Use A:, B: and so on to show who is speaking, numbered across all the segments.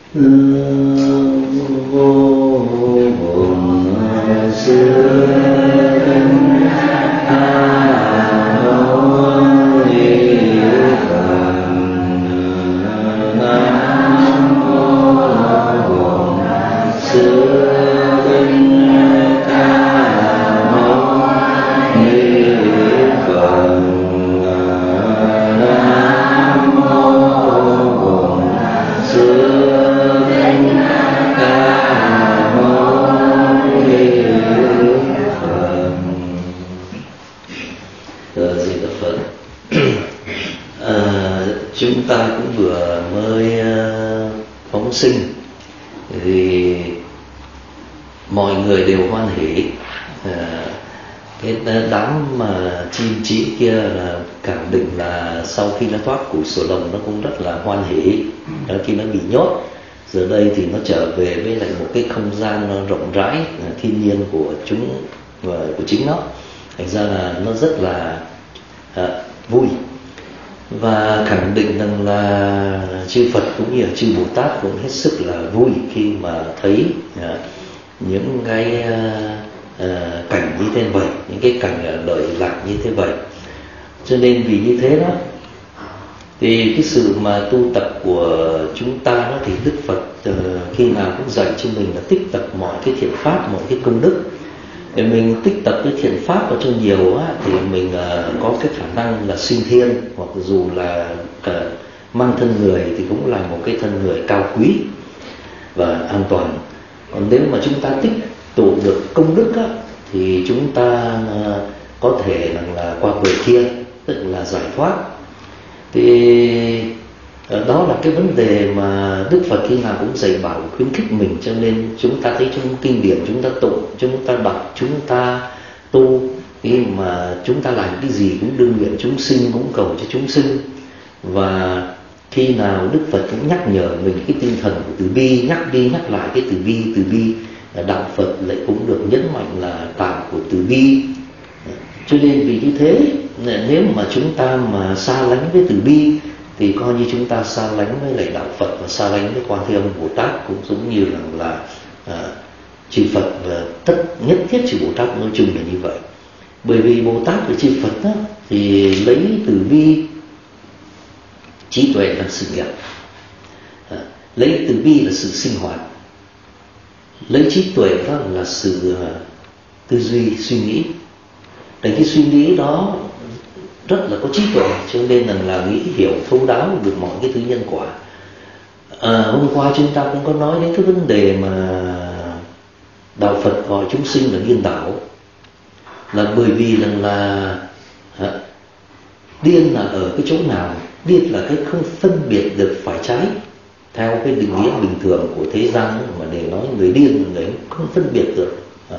A: vô cùng xưa chúng ta cũng vừa mới phóng sinh thì mọi người đều hoan hỉ. Cái đám mà chim chí kia là khẳng định là sau khi nó thoát củi sổ lồng nó cũng rất là hoan hỉ. Khi nó bị nhốt, giờ đây thì nó trở về với lại một cái không gian nó rộng rãi thiên nhiên của chúng và của chính nó, thành ra là nó rất là vui. Và khẳng định rằng là chư Phật cũng như là chư Bồ Tát cũng hết sức là vui khi mà thấy những cái cảnh như thế vậy, những cái cảnh lợi lạc như thế vậy. Cho nên vì như thế đó thì cái sự mà tu tập của chúng ta đó, thì Đức Phật khi nào cũng dạy cho mình là tích tập mọi cái thiện pháp, mọi cái công đức. Để mình tích tập cái thiện pháp vào cho nhiều á, thì mình có cái khả năng là sinh thiên, hoặc dù là mang thân người thì cũng là một cái thân người cao quý và an toàn. Còn nếu mà chúng ta tích tụ được công đức á, thì chúng ta có thể là qua bờ kia, tức là giải thoát. Thì đó là cái vấn đề mà Đức Phật khi nào cũng dạy bảo khuyến khích mình. Cho nên chúng ta thấy trong kinh điển chúng ta tụng, chúng ta đọc, chúng ta tu, khi mà chúng ta làm cái gì cũng đương nguyện chúng sinh, cũng cầu cho chúng sinh. Và khi nào Đức Phật cũng nhắc nhở mình cái tinh thần của từ bi, nhắc đi nhắc lại cái từ bi. Đạo Phật lại cũng được nhấn mạnh là tạo của từ bi. Cho nên vì như thế, nếu mà chúng ta mà xa lánh với từ bi thì coi như chúng ta xa lánh với lại đạo Phật và xa lánh với Quan Thế Âm Bồ Tát, cũng giống như là chư Phật và nhất thiết chư Bồ Tát nói chung là như vậy. Bởi vì Bồ Tát và chư Phật đó, thì lấy từ bi trí tuệ làm sự nghiệp, lấy từ bi là sự sinh hoạt, lấy trí tuệ đó là sự tư duy, suy nghĩ. Để cái suy nghĩ đó rất là có trí tuệ, cho nên là nghĩ hiểu thấu đáo được mọi cái thứ nhân quả. Hôm qua chúng ta cũng có nói đến cái vấn đề mà đạo Phật gọi chúng sinh là điên đảo, là bởi vì là điên là ở cái chỗ nào? Điên là cái không phân biệt được phải trái theo cái định nghĩa bình thường của thế gian, mà để nói người điên là người không phân biệt được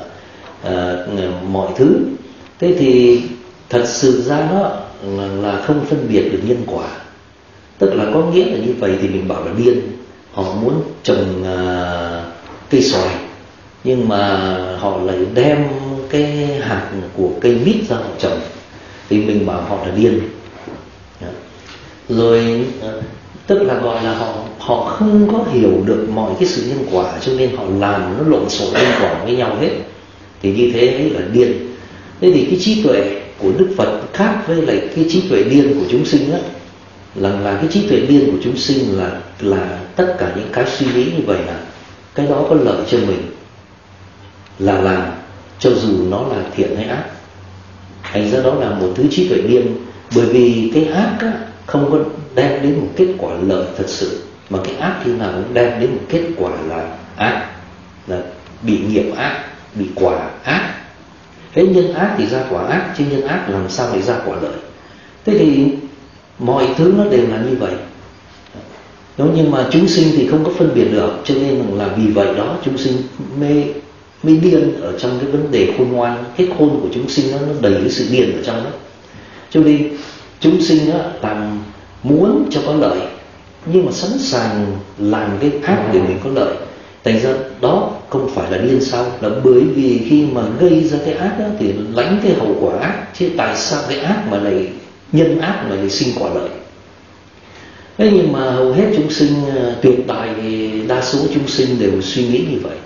A: mọi thứ. Thế thì thật sự ra đó là không phân biệt được nhân quả. Tức là có nghĩa là như vậy thì mình bảo là điên. Họ muốn trồng cây xoài, nhưng mà họ lại đem cái hạt của cây mít ra họ trồng, thì mình bảo họ là điên. Rồi tức là gọi là họ không có hiểu được mọi cái sự nhân quả, cho nên họ làm nó lộn xộn nhân quả với nhau hết. Thì như thế ấy là điên. Thế thì cái trí tuệ của Đức Phật khác với lại cái trí tuệ điên của chúng sinh á, là cái trí tuệ điên của chúng sinh là tất cả những cái suy nghĩ như vậy là cái đó có lợi cho mình là làm, cho dù nó là thiện hay ác. Thành ra đó là một thứ trí tuệ điên. Bởi vì cái ác á, không có đem đến một kết quả lợi thật sự, mà cái ác khi nào cũng đem đến một kết quả là ác, là bị nghiệp ác, bị quả ác. Thế nhân ác thì ra quả ác, chứ nhân ác làm sao lại ra quả lợi. Thế thì mọi thứ nó đều là như vậy. Nhưng mà chúng sinh thì không có phân biệt được, cho nên là vì vậy đó chúng sinh mê điên ở trong cái vấn đề khôn ngoan. Cái khôn của chúng sinh nó đầy cái sự điên ở trong đó. Cho nên chúng sinh làm muốn cho có lợi, nhưng mà sẵn sàng làm cái ác để mình có lợi. Thành ra đó không phải là điên sao? Là bởi vì khi mà gây ra cái ác đó, thì lãnh cái hậu quả ác. Chứ tại sao cái ác mà lại nhân ác mà lại sinh quả lợi? Thế nhưng mà hầu hết chúng sinh, tuyệt đại đa số chúng sinh đều suy nghĩ như vậy.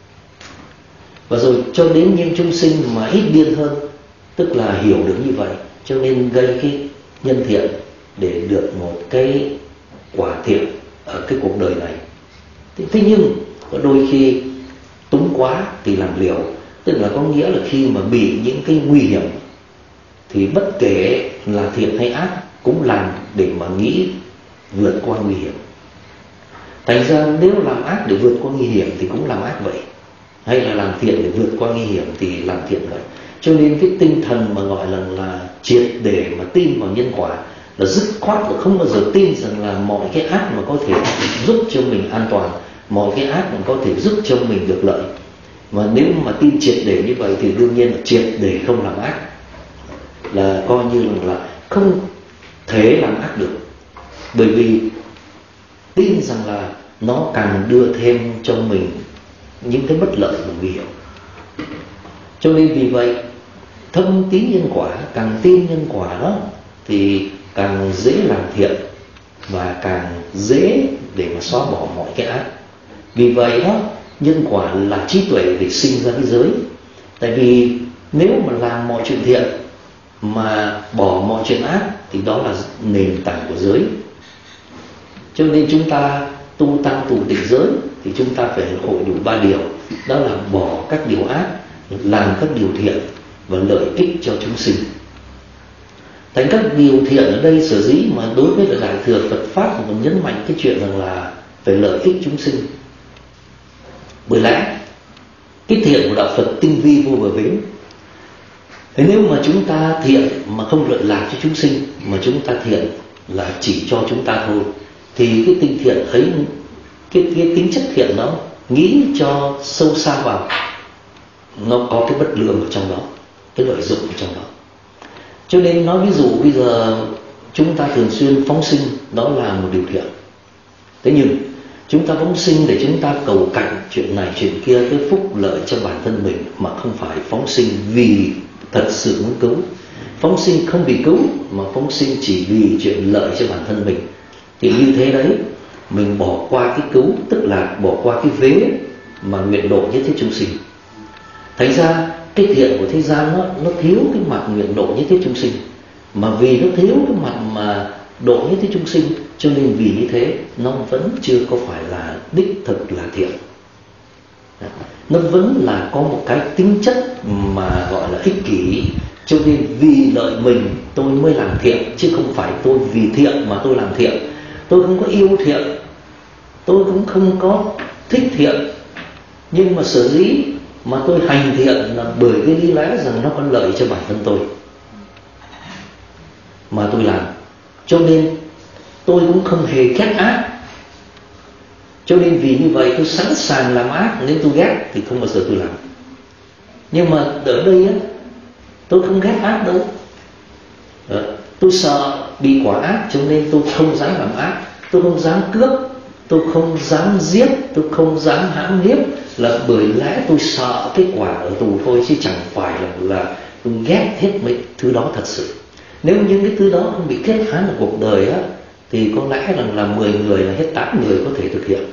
A: Và rồi cho đến những chúng sinh mà ít điên hơn, tức là hiểu được như vậy, cho nên gây cái nhân thiện để được một cái quả thiện ở cái cuộc đời này. Thế nhưng có đôi khi túng quá thì làm liều, tức là có nghĩa là khi mà bị những cái nguy hiểm thì bất kể là thiện hay ác cũng làm để mà nghĩ vượt qua nguy hiểm. Thành ra nếu làm ác để vượt qua nguy hiểm thì cũng làm ác vậy, hay là làm thiện để vượt qua nguy hiểm thì làm thiện vậy. Cho nên cái tinh thần mà gọi là triệt để mà tin vào nhân quả là dứt khoát, là không bao giờ tin rằng là mọi cái ác mà có thể giúp cho mình an toàn, mọi cái ác mà có thể giúp cho mình được lợi. Mà nếu mà tin triệt để như vậy thì đương nhiên là triệt để không làm ác, là coi như là không thể làm ác được. Bởi vì tin rằng là nó càng đưa thêm cho mình những cái bất lợi và nguy hiểm. Cho nên vì vậy thâm tín nhân quả, càng tin nhân quả đó thì càng dễ làm thiện và càng dễ để mà xóa bỏ mọi cái ác. Vì vậy đó, nhân quả là trí tuệ để sinh ra cái giới. Tại vì nếu mà làm mọi chuyện thiện mà bỏ mọi chuyện ác thì đó là nền tảng của giới. Cho nên chúng ta tu tăng tụ tịch giới thì chúng ta phải hội đủ 3 điều. Đó là bỏ các điều ác, làm các điều thiện và lợi ích cho chúng sinh. Thành các điều thiện ở đây sở dĩ mà đối với Đại thừa Phật Pháp còn nhấn mạnh cái chuyện rằng là phải lợi ích chúng sinh. Bởi lẽ cái thiện của đạo Phật tinh vi vô bờ bến. Thế nếu mà chúng ta thiện mà không lợi lạc cho chúng sinh, mà chúng ta thiện là chỉ cho chúng ta thôi, thì cái tinh thiện ấy, cái tính chất thiện đó, nghĩ cho sâu xa vào, nó có cái bất lương ở trong đó, cái lợi dụng ở trong đó. Cho nên nói ví dụ bây giờ chúng ta thường xuyên phóng sinh, đó là một điều thiện. Thế nhưng chúng ta phóng sinh để chúng ta cầu cạnh chuyện này chuyện kia, cái phúc lợi cho bản thân mình, mà không phải phóng sinh vì thật sự muốn cứu. Phóng sinh không vì cứu, mà phóng sinh chỉ vì chuyện lợi cho bản thân mình. Thì như thế đấy, mình bỏ qua cái cứu, tức là bỏ qua cái vế mà nguyện độ nhất thiết chúng sinh. Thành ra cái thiện của thế gian nó thiếu cái mặt nguyện độ nhất thiết chúng sinh. Mà vì nó thiếu cái mặt mà độ nhất thiết chúng sinh, cho nên vì như thế nó vẫn chưa có phải là đích thực là thiện. Nó vẫn là có một cái tính chất mà gọi là ích kỷ. Cho nên vì lợi mình tôi mới làm thiện, chứ không phải tôi vì thiện mà tôi làm thiện. Tôi không có yêu thiện, tôi cũng không có thích thiện, nhưng mà sở dĩ mà tôi hành thiện là bởi cái lý lẽ rằng nó có lợi cho bản thân tôi mà tôi làm. Cho nên tôi cũng không hề ghét ác. Cho nên vì như vậy tôi sẵn sàng làm ác. Nếu tôi ghét thì không bao giờ tôi làm. Nhưng mà ở đây á, tôi không ghét ác đâu. Tôi sợ bị quả ác, cho nên tôi không dám làm ác. Tôi không dám cướp, tôi không dám giết, tôi không dám hãm hiếp, là bởi lẽ tôi sợ cái quả ở tù thôi, chứ chẳng phải là tôi ghét hết mấy thứ đó thật sự. Nếu những cái thứ đó không bị kết án ở cuộc đời á, thì có lẽ là 10 người là hết 8 người có thể thực hiện.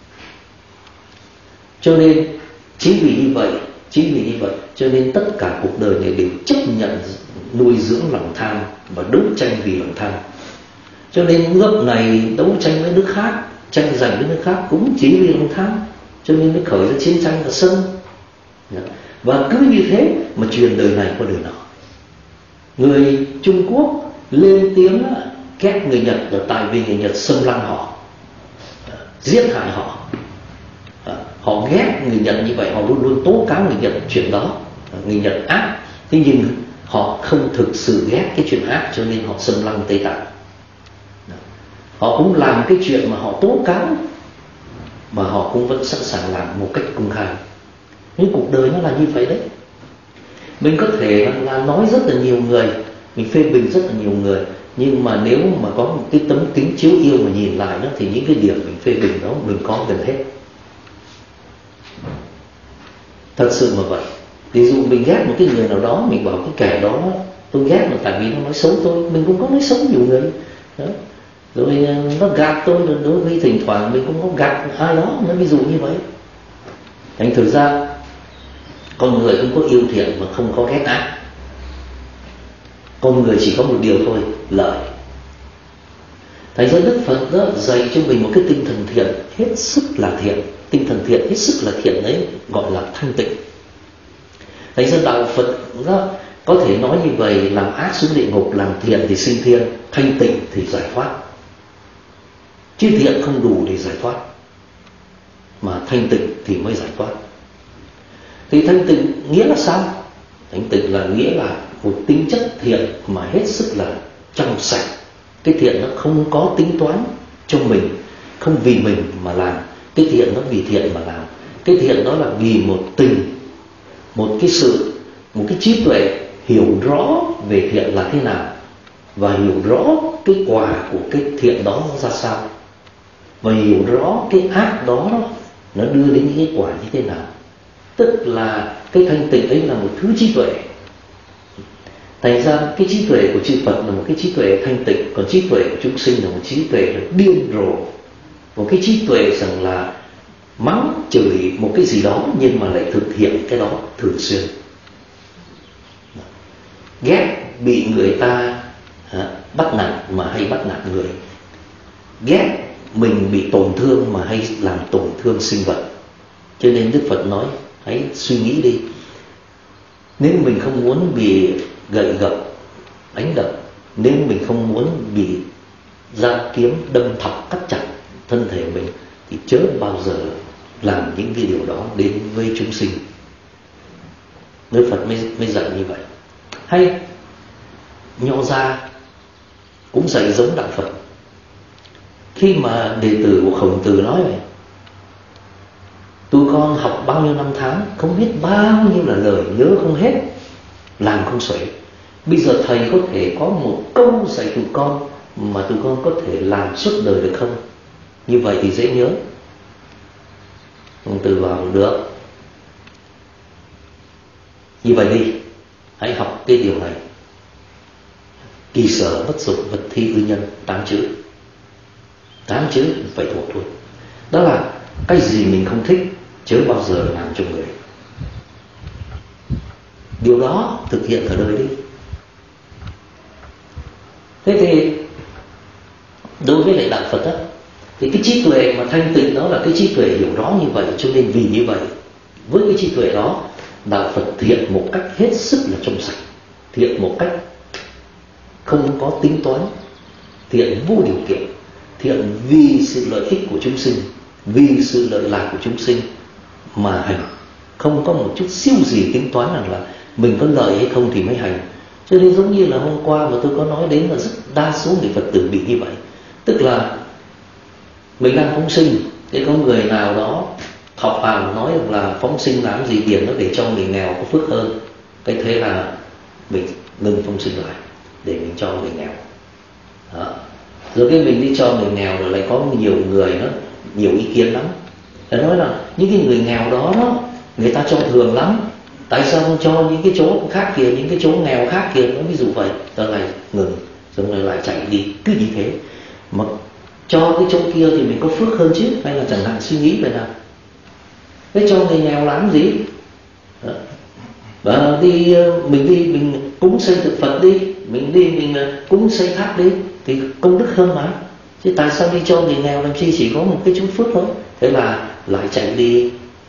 A: Cho nên chính vì như vậy cho nên tất cả cuộc đời này đều chấp nhận nuôi dưỡng lòng tham và đấu tranh vì lòng tham. Cho nên nước này đấu tranh với nước khác, tranh giành với nước khác cũng chỉ vì lòng tham, cho nên mới khởi ra chiến tranh và sân. Và cứ như thế mà truyền đời này qua đời nọ. Người Trung Quốc lên tiếng ghét người Nhật là tại vì người Nhật xâm lăng họ, giết hại họ. Họ ghét người Nhật như vậy, họ luôn luôn tố cáo người Nhật chuyện đó, người Nhật ác. Thế nhưng họ không thực sự ghét cái chuyện ác, cho nên họ xâm lăng Tây Tạng. Họ cũng làm cái chuyện mà họ tố cáo, mà họ cũng vẫn sẵn sàng làm một cách công khai. Nhưng cuộc đời nó là như vậy đấy. Mình có thể là nói rất là nhiều người, mình phê bình rất là nhiều người, nhưng mà nếu mà có một cái tấm kính chiếu yêu mà nhìn lại đó, thì những cái điểm mình phê bình đó mình có gần hết. Thật sự mà vậy. Ví dụ mình ghét một cái người nào đó, mình bảo cái kẻ đó tôi ghét là tại vì nó nói xấu tôi. Mình cũng có nói xấu nhiều người đó. Rồi nó gạt tôi, rồi đối với thỉnh thoảng mình cũng có gạt ai đó, nó ví dụ như vậy. Thành thực ra con người không có yêu thiện mà không có ghét ác. Con người chỉ có một điều thôi, lợi. Thành ra Đức Phật đó dạy cho mình một cái tinh thần thiện hết sức là thiện. Tinh thần thiện hết sức là thiện đấy gọi là thanh tịnh. Thành ra đạo Phật đó có thể nói như vậy: làm ác xuống địa ngục, làm thiện thì sinh thiên, thanh tịnh thì giải thoát. Chứ thiện không đủ để giải thoát, mà thanh tịnh thì mới giải thoát. Thì thanh tịnh nghĩa là sao? Thanh tịnh là nghĩa là một tính chất thiện mà hết sức là trong sạch. Cái thiện nó không có tính toán cho mình, không vì mình mà làm. Cái thiện nó vì thiện mà làm. Cái thiện đó là vì một tình, một cái sự, một cái trí tuệ hiểu rõ về thiện là thế nào, và hiểu rõ cái quả của cái thiện đó ra sao, và hiểu rõ cái ác đó nó đưa đến những cái quả như thế nào. Tức là cái thanh tịnh ấy là một thứ trí tuệ. Thành ra cái trí tuệ của chư Phật là một cái trí tuệ thanh tịnh, còn trí tuệ của chúng sinh là một trí tuệ là điên rồ. Một cái trí tuệ rằng là mắng chửi một cái gì đó nhưng mà lại thực hiện cái đó thường xuyên. Ghét bị người ta bắt nạt mà hay bắt nạt người. Ghét mình bị tổn thương mà hay làm tổn thương sinh vật. Cho nên Đức Phật nói hãy suy nghĩ đi. Nếu mình không muốn bị gậy gộc, đánh đập, nếu mình không muốn bị dao kiếm đâm thọc cắt chặt thân thể mình, thì chớ bao giờ làm những cái điều đó đến với chúng sinh. Đức Phật mới dạy như vậy. Hay Nho Gia cũng dạy giống đạo Phật. Khi mà đệ tử của Khổng Tử nói vậy: tụi con học bao nhiêu năm tháng, không biết bao nhiêu là lời, nhớ không hết, làm không xuể. Bây giờ thầy có thể có một câu dạy tụi con mà tụi con có thể làm suốt đời được không? Như vậy thì dễ nhớ. Khổng Tử bảo được. Như vậy đi, hãy học cái điều này: kỳ sở bất dục vật thi ư nhân. 8 chữ. 8 chữ phải thuộc thôi. Đó là cái gì mình không thích chớ bao giờ làm cho người. Điều đó thực hiện ở đời đi. Thế thì đối với lại đạo Phật đó, thì cái trí tuệ mà thanh tịnh đó là cái trí tuệ hiểu rõ như vậy. Cho nên vì như vậy, với cái trí tuệ đó, đạo Phật thiện một cách hết sức là trong sạch, thiện một cách không có tính toán, thiện vô điều kiện, thiện vì sự lợi ích của chúng sinh, vì sự lợi lạc của chúng sinh mà hành, không có một chút siêu gì tính toán rằng là mình có lợi hay không thì mới hành. Cho nên giống như là hôm qua mà tôi có nói đến là rất đa số người Phật tử bị như vậy. Tức là mình đang phóng sinh, thế có người nào đó học vào nói rằng là phóng sinh làm gì, tiền nó để cho người nghèo có phước hơn. Cái thế là mình ngừng phóng sinh lại để mình cho người nghèo đó. Rồi cái mình đi cho người nghèo, rồi lại có nhiều người nó nhiều ý kiến lắm. Để nói là những cái người nghèo đó người ta cho thường lắm, tại sao không cho những cái chỗ khác kia, những cái chỗ nghèo khác kia, nó ví dụ vậy. Rồi lại ngừng, rồi lại chạy đi, cứ như thế. Mà cho cái chỗ kia thì mình có phước hơn chứ, hay là chẳng hạn suy nghĩ vậy nào. Thế cho người nghèo làm gì? Đó. Và mình cúng xây tượng Phật đi, mình cúng xây tháp đi, thì công đức hơn mà. Chứ tại sao đi cho người nghèo làm chi, chỉ có một cái chút phước thôi. Thế là lại chạy đi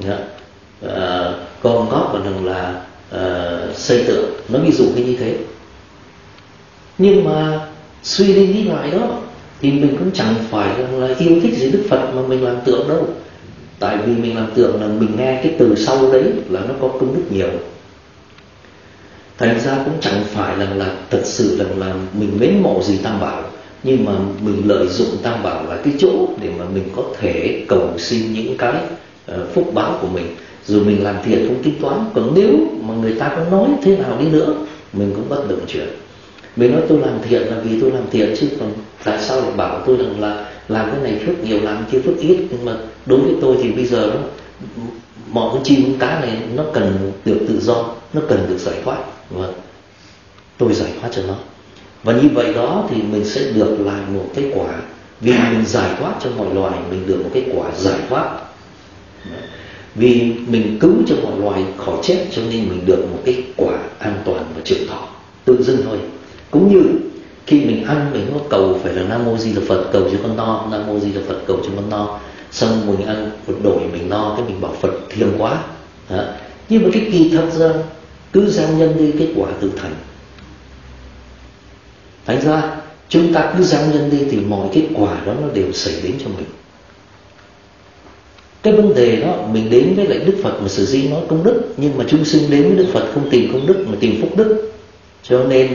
A: gom góp vào rằng là xây tượng, nó ví dụ như thế. Nhưng mà suy đi nghĩ lại đó, thì mình cũng chẳng phải là yêu thích gì Đức Phật mà mình làm tượng đâu. Tại vì mình làm tượng là mình nghe cái từ sau đấy là nó có công đức nhiều. Thành ra cũng chẳng phải là thật sự là mình mến mộ gì Tam Bảo, nhưng mà mình lợi dụng Tam Bảo là cái chỗ để mà mình có thể cầu xin những cái phúc báo của mình. Rồi mình làm thiện không tính toán. Còn nếu mà người ta có nói thế nào đi nữa, mình cũng bất động chuyện. Mình nói tôi làm thiện là vì tôi làm thiện, chứ còn tại sao lại bảo tôi rằng là làm cái này phước nhiều, làm kia phước ít. Nhưng mà đối với tôi thì bây giờ mọi con chim con cá này nó cần được tự do, nó cần được giải thoát, và tôi giải thoát cho nó. Và như vậy đó thì mình sẽ được lại một cái quả. Vì mình giải thoát cho mọi loài, mình được một cái quả giải thoát. Vì mình cứu cho mọi loài khỏi chết, cho nên mình được một cái quả an toàn và trường thọ, tự dưng thôi. Cũng như khi mình ăn, mình có cầu phải là Nam Mô Di Đà Phật, cầu cho con no, Nam Mô Di Đà Phật, cầu cho con no. Xong mình ăn một đổi mình no, cái mình bảo Phật thiêng quá. Nhưng mà cái kỳ thật ra cứ gieo nhân đi, cái quả tự thành. Thành ra chúng ta cứ gieo nhân đi thì mọi kết quả đó nó đều xảy đến cho mình. Cái vấn đề đó, mình đến với lại Đức Phật mà sử di nói công đức, nhưng mà chúng sinh đến với Đức Phật không tìm công đức mà tìm phúc đức, cho nên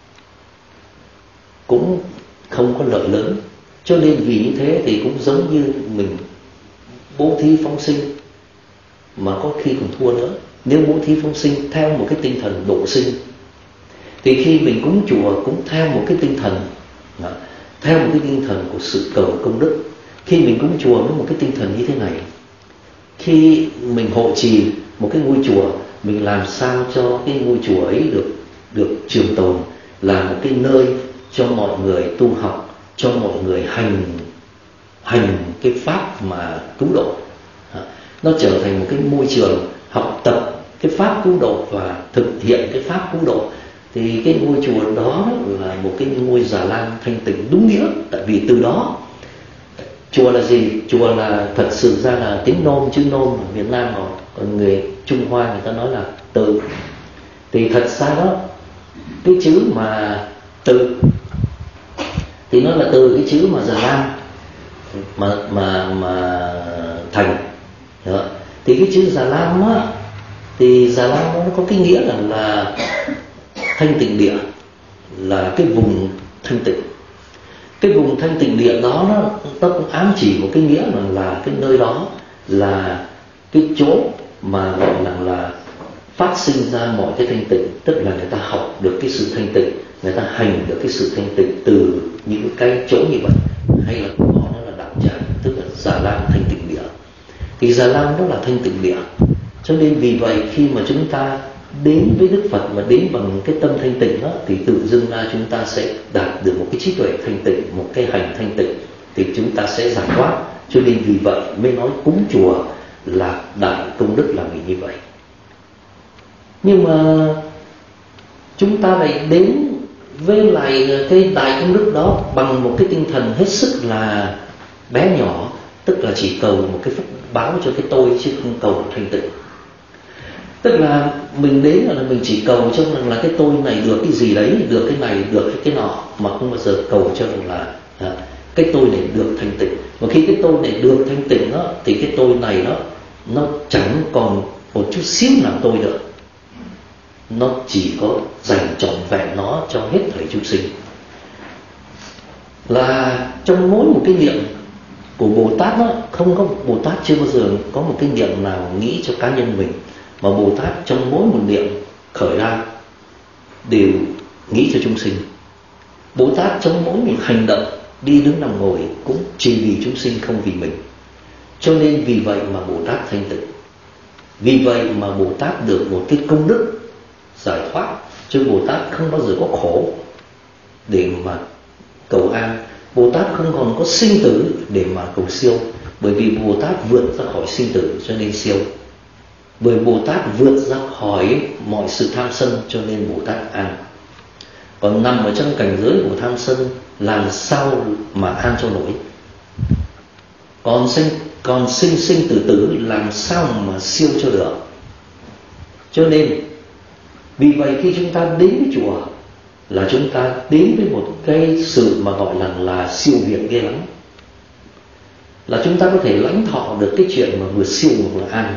A: cũng không có lợi lớn. Cho nên vì như thế thì cũng giống như mình bố thí phóng sinh mà có khi còn thua nữa. Nếu bố thí phóng sinh theo một cái tinh thần độ sinh, thì khi mình cúng chùa cũng theo một cái tinh thần, theo một cái tinh thần của sự cầu công đức. Khi mình cúng chùa với một cái tinh thần như thế này, khi mình hộ trì một cái ngôi chùa, mình làm sao cho cái ngôi chùa ấy được trường tồn, là một cái nơi cho mọi người tu học, cho mọi người hành cái pháp mà cứu độ. Nó trở thành một cái môi trường học tập cái pháp cứu độ và thực hiện cái pháp cứu độ. Thì cái ngôi chùa đó là một cái ngôi Già Lam thanh tịnh đúng nghĩa. Tại vì từ đó, chùa là gì? Chùa là thật sự ra là tiếng nôm, chữ nôm ở Việt Nam họ, còn người Trung Hoa người ta nói là từ. Thì thật ra đó, cái chữ mà từ thì nó là từ cái chữ mà Già Lam mà thành. Đó. Thì cái chữ Già Lam á, thì Già Lam nó có cái nghĩa là thanh tịnh địa, là cái vùng thanh tịnh. Cái vùng thanh tịnh địa đó nó cũng ám chỉ một cái nghĩa là cái nơi đó là cái chỗ mà gọi là phát sinh ra mọi cái thanh tịnh. Tức là người ta học được cái sự thanh tịnh, người ta hành được cái sự thanh tịnh từ những cái chỗ như vậy. Hay là của nó là đạo tràng, tức là Già Lam thanh tịnh địa. Thì Già Lam đó là thanh tịnh địa. Cho nên vì vậy khi mà chúng ta đến với Đức Phật mà đến bằng cái tâm thanh tịnh đó, thì tự dưng ra chúng ta sẽ đạt được một cái trí tuệ thanh tịnh, một cái hành thanh tịnh, thì chúng ta sẽ giải thoát. Cho nên vì vậy mới nói cúng chùa là đại công đức là vì như vậy. Nhưng mà chúng ta lại đến với lại cái đại công đức đó bằng một cái tinh thần hết sức là bé nhỏ, tức là chỉ cầu một cái phúc báo cho cái tôi, chứ không cầu thanh tịnh. Tức là mình đến là mình chỉ cầu cho rằng là cái tôi này được cái gì đấy, được cái này, được cái nọ, mà không bao giờ cầu cho rằng là cái tôi này được thanh tịnh. Và khi cái tôi này được thanh tịnh đó, thì cái tôi này nó chẳng còn một chút xíu nào tôi nữa. Nó chỉ có dành trọn vẹn nó cho hết thảy chúng sinh. Là trong mỗi một cái niệm của Bồ Tát đó, không có Bồ Tát chưa bao giờ có một cái niệm nào nghĩ cho cá nhân mình, mà Bồ Tát trong mỗi một niệm khởi ra đều nghĩ cho chúng sinh. Bồ Tát trong mỗi một hành động, đi đứng nằm ngồi cũng chỉ vì chúng sinh, không vì mình. Cho nên vì vậy mà Bồ Tát thanh tịnh. Vì vậy mà Bồ Tát được một cái công đức giải thoát. Chứ Bồ Tát không bao giờ có khổ để mà cầu an. Bồ Tát không còn có sinh tử để mà cầu siêu. Bởi vì Bồ Tát vượt ra khỏi sinh tử cho nên siêu. Bởi Bồ Tát vượt ra khỏi mọi sự tham sân cho nên Bồ Tát an. Còn nằm ở trong cảnh giới của tham sân, làm sao mà an cho nổi? Còn sinh tử tử làm sao mà siêu cho được? Cho nên vì vậy khi chúng ta đến với chùa là chúng ta đến với một cái sự mà gọi là siêu việt ghê lắm. Là chúng ta có thể lãnh thọ được cái chuyện mà vừa siêu vừa an.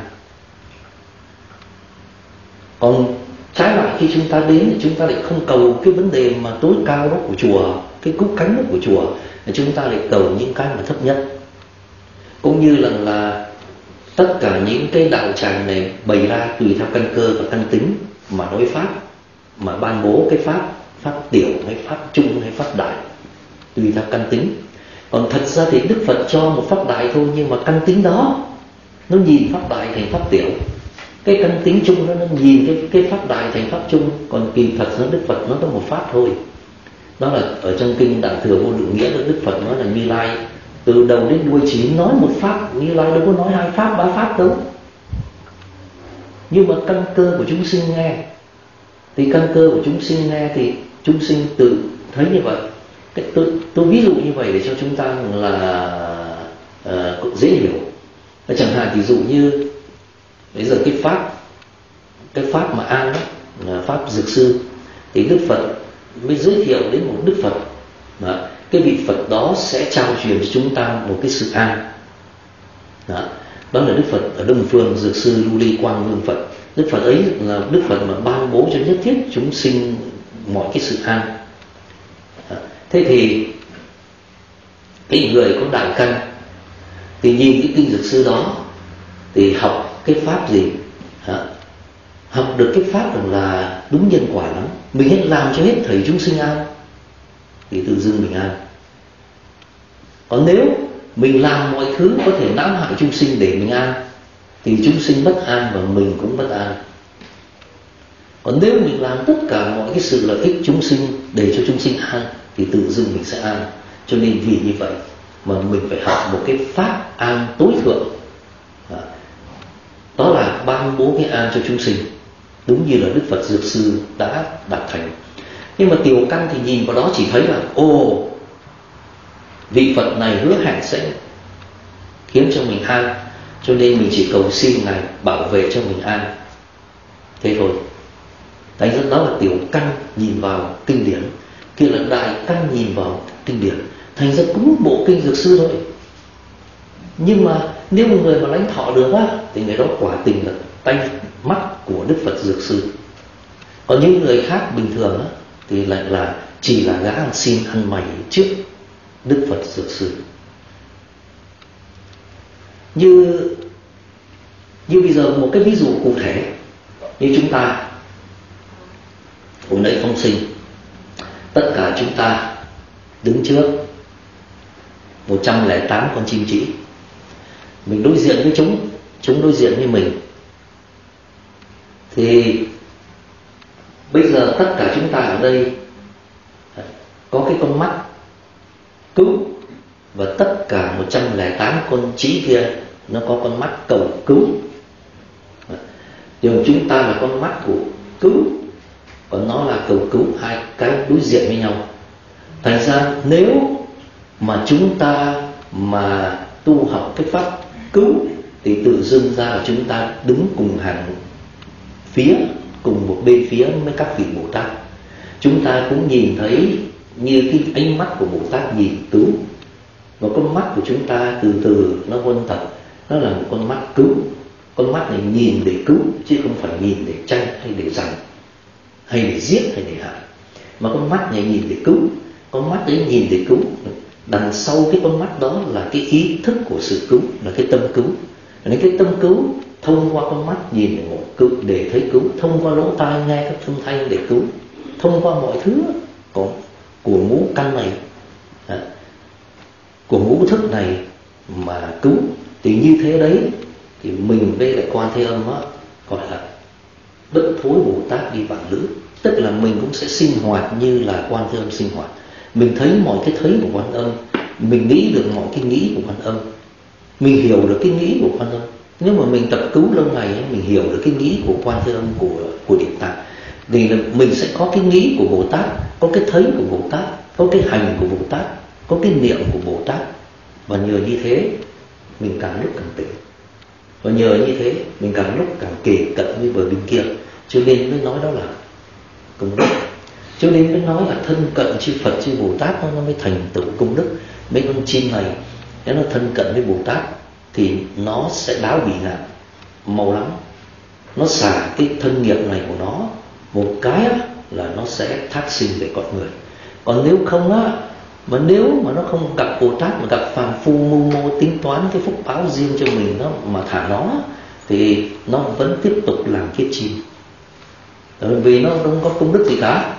A: Còn trái lại khi chúng ta đến thì chúng ta lại không cầu cái vấn đề mà tối cao đó của chùa, cái cúc cánh đó của chùa, thì chúng ta lại cầu những cái mà thấp nhất. Cũng như là tất cả những cái đạo tràng này bày ra tùy theo căn cơ và căn tính mà nói pháp, mà ban bố cái pháp tiểu hay pháp trung hay pháp đại, tùy theo căn tính. Còn thật ra thì Đức Phật cho một pháp đại thôi, nhưng mà căn tính đó nó nhìn pháp đại thành pháp tiểu. Cái căn tính chung nó nhìn cái pháp đại thành pháp chung. Còn kỳ thật nó Đức Phật nó có một pháp thôi. Đó là ở trong kinh Đại Thừa Vô Lượng Nghĩa, Đức Phật nói là Như Lai từ đầu đến đuôi chỉ nói một pháp, Như Lai đâu có nói 2 pháp 3 pháp đâu. Nhưng mà căn cơ của chúng sinh nghe, thì căn cơ của chúng sinh nghe thì chúng sinh tự thấy như vậy. Tôi ví dụ như vậy để cho chúng ta là dễ hiểu. Chẳng hạn ví dụ như bây giờ cái pháp mà an đó, pháp dược sư, thì Đức Phật mới giới thiệu đến một Đức Phật đó. Cái vị Phật đó sẽ trao truyền cho chúng ta một cái sự an đó là Đức Phật ở Đông Phương Dược Sư Lưu Ly Quang Vương Phật. Đức Phật ấy là Đức Phật mà ban bố cho nhất thiết chúng sinh mọi cái sự an. Thế thì cái người có đại căn thì nhìn cái kinh Dược Sư đó thì học cái pháp gì? Học được cái pháp rằng là đúng nhân quả lắm. Mình hãy làm cho hết thảy chúng sinh an thì tự dưng mình an. Còn nếu mình làm mọi thứ có thể nám hại chúng sinh để mình an thì chúng sinh bất an và mình cũng bất an. Còn nếu mình làm tất cả mọi cái sự lợi ích chúng sinh để cho chúng sinh an thì tự dưng mình sẽ an. Cho nên vì như vậy mà mình phải học một cái pháp an tối thượng. Đó là ban bố cái an cho chúng sinh, đúng như là Đức Phật Dược Sư đã đạt thành. Nhưng mà tiểu căn thì nhìn vào đó chỉ thấy là vị Phật này hứa hẹn sẽ khiến cho mình an, cho nên mình chỉ cầu xin Ngài bảo vệ cho mình an. Thế thôi. Thành ra đó là tiểu căn nhìn vào kinh điển, kia là đại căn nhìn vào kinh điển. Thành ra cũng bộ kinh Dược Sư thôi. Nhưng mà nếu một người mà lãnh thọ được á, thì người đó quả tình là tay mắt của Đức Phật Dược Sư. Còn những người khác bình thường á, thì lại là chỉ là gã ăn xin ăn mày trước Đức Phật Dược Sư. Như bây giờ một cái ví dụ cụ thể, như chúng ta hôm nay phóng sinh, tất cả chúng ta đứng trước 108 con chim chỉ. Mình đối diện với chúng đối diện với mình. Thì bây giờ tất cả chúng ta ở đây có cái con mắt cứu, và tất cả 108 con chỉ kia nó có con mắt cầu cứu. Nhưng chúng ta là con mắt của cứu, còn nó là cầu cứu, hai cái đối diện với nhau. Thành ra nếu mà chúng ta mà tu học cái pháp cứu thì tự dưng ra là chúng ta đứng cùng hàng phía, cùng một bên phía với các vị Bồ Tát. Chúng ta cũng nhìn thấy như cái ánh mắt của Bồ Tát nhìn cứu, và con mắt của chúng ta từ từ nó huân tập, nó là một con mắt cứu. Con mắt này nhìn để cứu chứ không phải nhìn để tranh hay để giành hay để giết hay để hại, mà con mắt này nhìn để cứu. Con mắt đấy nhìn để cứu, đằng sau cái con mắt đó là cái ý thức của sự cứu, là cái tâm cứu. Nên cái tâm cứu thông qua con mắt nhìn để cứu, để thấy cứu, thông qua lỗ tai nghe các âm thanh để cứu, thông qua mọi thứ của ngũ căn này, của ngũ thức này mà cứu. Thì như thế đấy thì mình với lại Quan Thế Âm á, gọi là bất thối Bồ Tát đi bản lữ. Tức là mình cũng sẽ sinh hoạt như là Quan Thế Âm sinh hoạt. Mình thấy mọi cái thấy của Quan Âm, mình nghĩ được mọi cái nghĩ của Quan Âm, mình hiểu được cái nghĩ của Quan Âm. Nếu mà mình tập cứu lâu ngày ấy, mình hiểu được cái nghĩ của Quan Thế Âm, của Địa Tạng, thì mình sẽ có cái nghĩ của Bồ Tát, có cái thấy của Bồ Tát, có cái hành của Bồ Tát, có cái niệm của Bồ Tát. Và nhờ như thế mình càng lúc càng tỉnh, và nhờ như thế mình càng lúc càng kề cận với bờ bên kia. Cho nên mới nói đó là công đức. Cho nên mới nói là thân cận chư Phật chư Bồ Tát nó mới thành tựu công đức. Mấy con chim này nếu nó thân cận với Bồ Tát thì nó sẽ đáo bị ngạn mau lắm. Nó xả cái thân nghiệp này của nó một cái á, là nó sẽ thác sinh về cõi người. Còn nếu không á, mà nếu mà nó không gặp Bồ Tát mà gặp phàm phu mưu mô tính toán cái phúc báo riêng cho mình đó, mà thả nó thì nó vẫn tiếp tục làm kiếp chim, bởi vì nó không có công đức gì cả.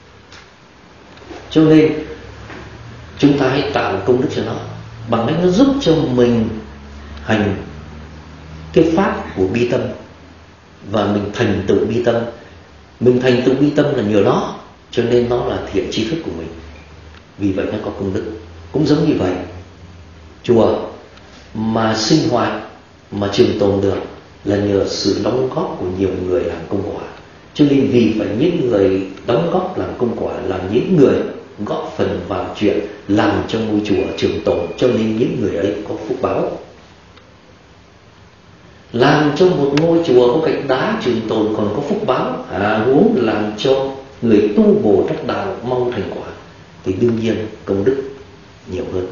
A: Cho nên chúng ta hãy tạo công đức cho nó bằng cách nó giúp cho mình hành cái pháp của bi tâm, và mình thành tựu bi tâm. Mình thành tựu bi tâm là nhờ nó. cho nên nó là thiện tri thức của mình, vì vậy nó có công đức. Cũng giống như vậy, chùa mà sinh hoạt mà trường tồn được là nhờ sự đóng góp của nhiều người làm công quả. Cho nên vì phải những người đóng góp làm công quả, là những người góp phần vào chuyện làm cho ngôi chùa trường tồn, cho nên những người ấy có phúc báo. Làm cho một ngôi chùa có gạch đá trường tồn còn có phúc báo, huống làm cho người tu bồ đắc đạo mong thành quả thì đương nhiên công đức nhiều hơn.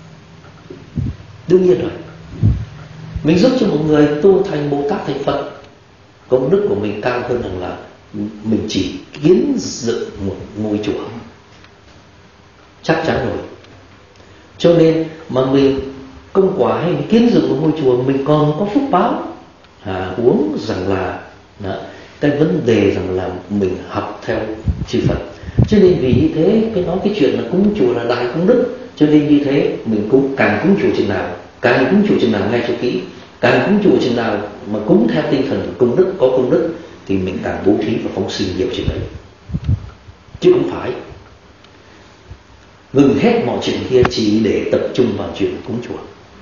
A: Đương nhiên rồi, mình giúp cho một người tu thành Bồ Tát thành Phật, công đức của mình cao hơn rằng là mình chỉ kiến dựng một ngôi chùa, chắc chắn rồi. Cho nên mà mình công quả hay mình kiến dựng một ngôi chùa, mình còn có phúc báo, huống rằng là đó, cái vấn đề rằng là mình học theo chư Phật. Cho nên vì như thế, nói cái chuyện là cúng chùa là đại công đức. Cho nên như thế mình cũng càng cúng chùa chừng nào, càng cúng chùa chừng nào nghe cho kỹ, càng cúng chùa chừng nào mà cúng theo tinh thần công đức, có công đức thì mình càng bố thí và phóng sinh nhiều chừng ấy. Chứ không phải ngừng hết mọi chuyện kia chỉ để tập trung vào chuyện cúng chùa.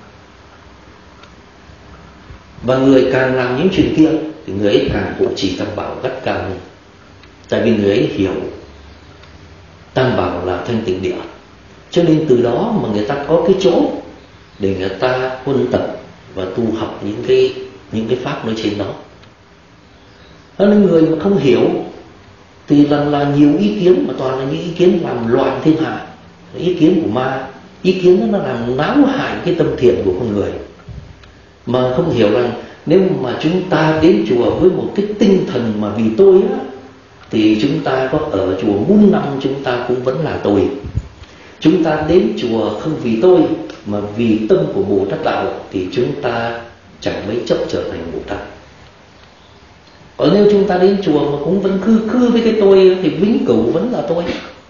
A: Và người càng làm những chuyện kia thì người ấy càng hộ trì tam bảo gắt cao hơn. Tại vì người ấy hiểu tam bảo là thanh tịnh địa, cho nên từ đó mà người ta có cái chỗ để người ta huân tập và tu học những cái pháp nói trên đó. Nên người mà không hiểu thì là nhiều ý kiến, mà toàn là những ý kiến làm loạn thiên hạ, ý kiến của ma, ý kiến đó nó làm náo hại cái tâm thiện của con người. Mà không hiểu rằng nếu mà chúng ta đến chùa với một cái tinh thần mà vì tôi á, thì chúng ta có ở chùa muôn năm chúng ta cũng vẫn là tôi. Chúng ta đến chùa không vì tôi mà vì tâm của Bồ Tát đạo thì chúng ta chẳng mấy chốc trở thành Bồ Tát. Còn nếu chúng ta đến chùa mà cũng vẫn khư với cái tôi thì vĩnh cửu vẫn là tôi.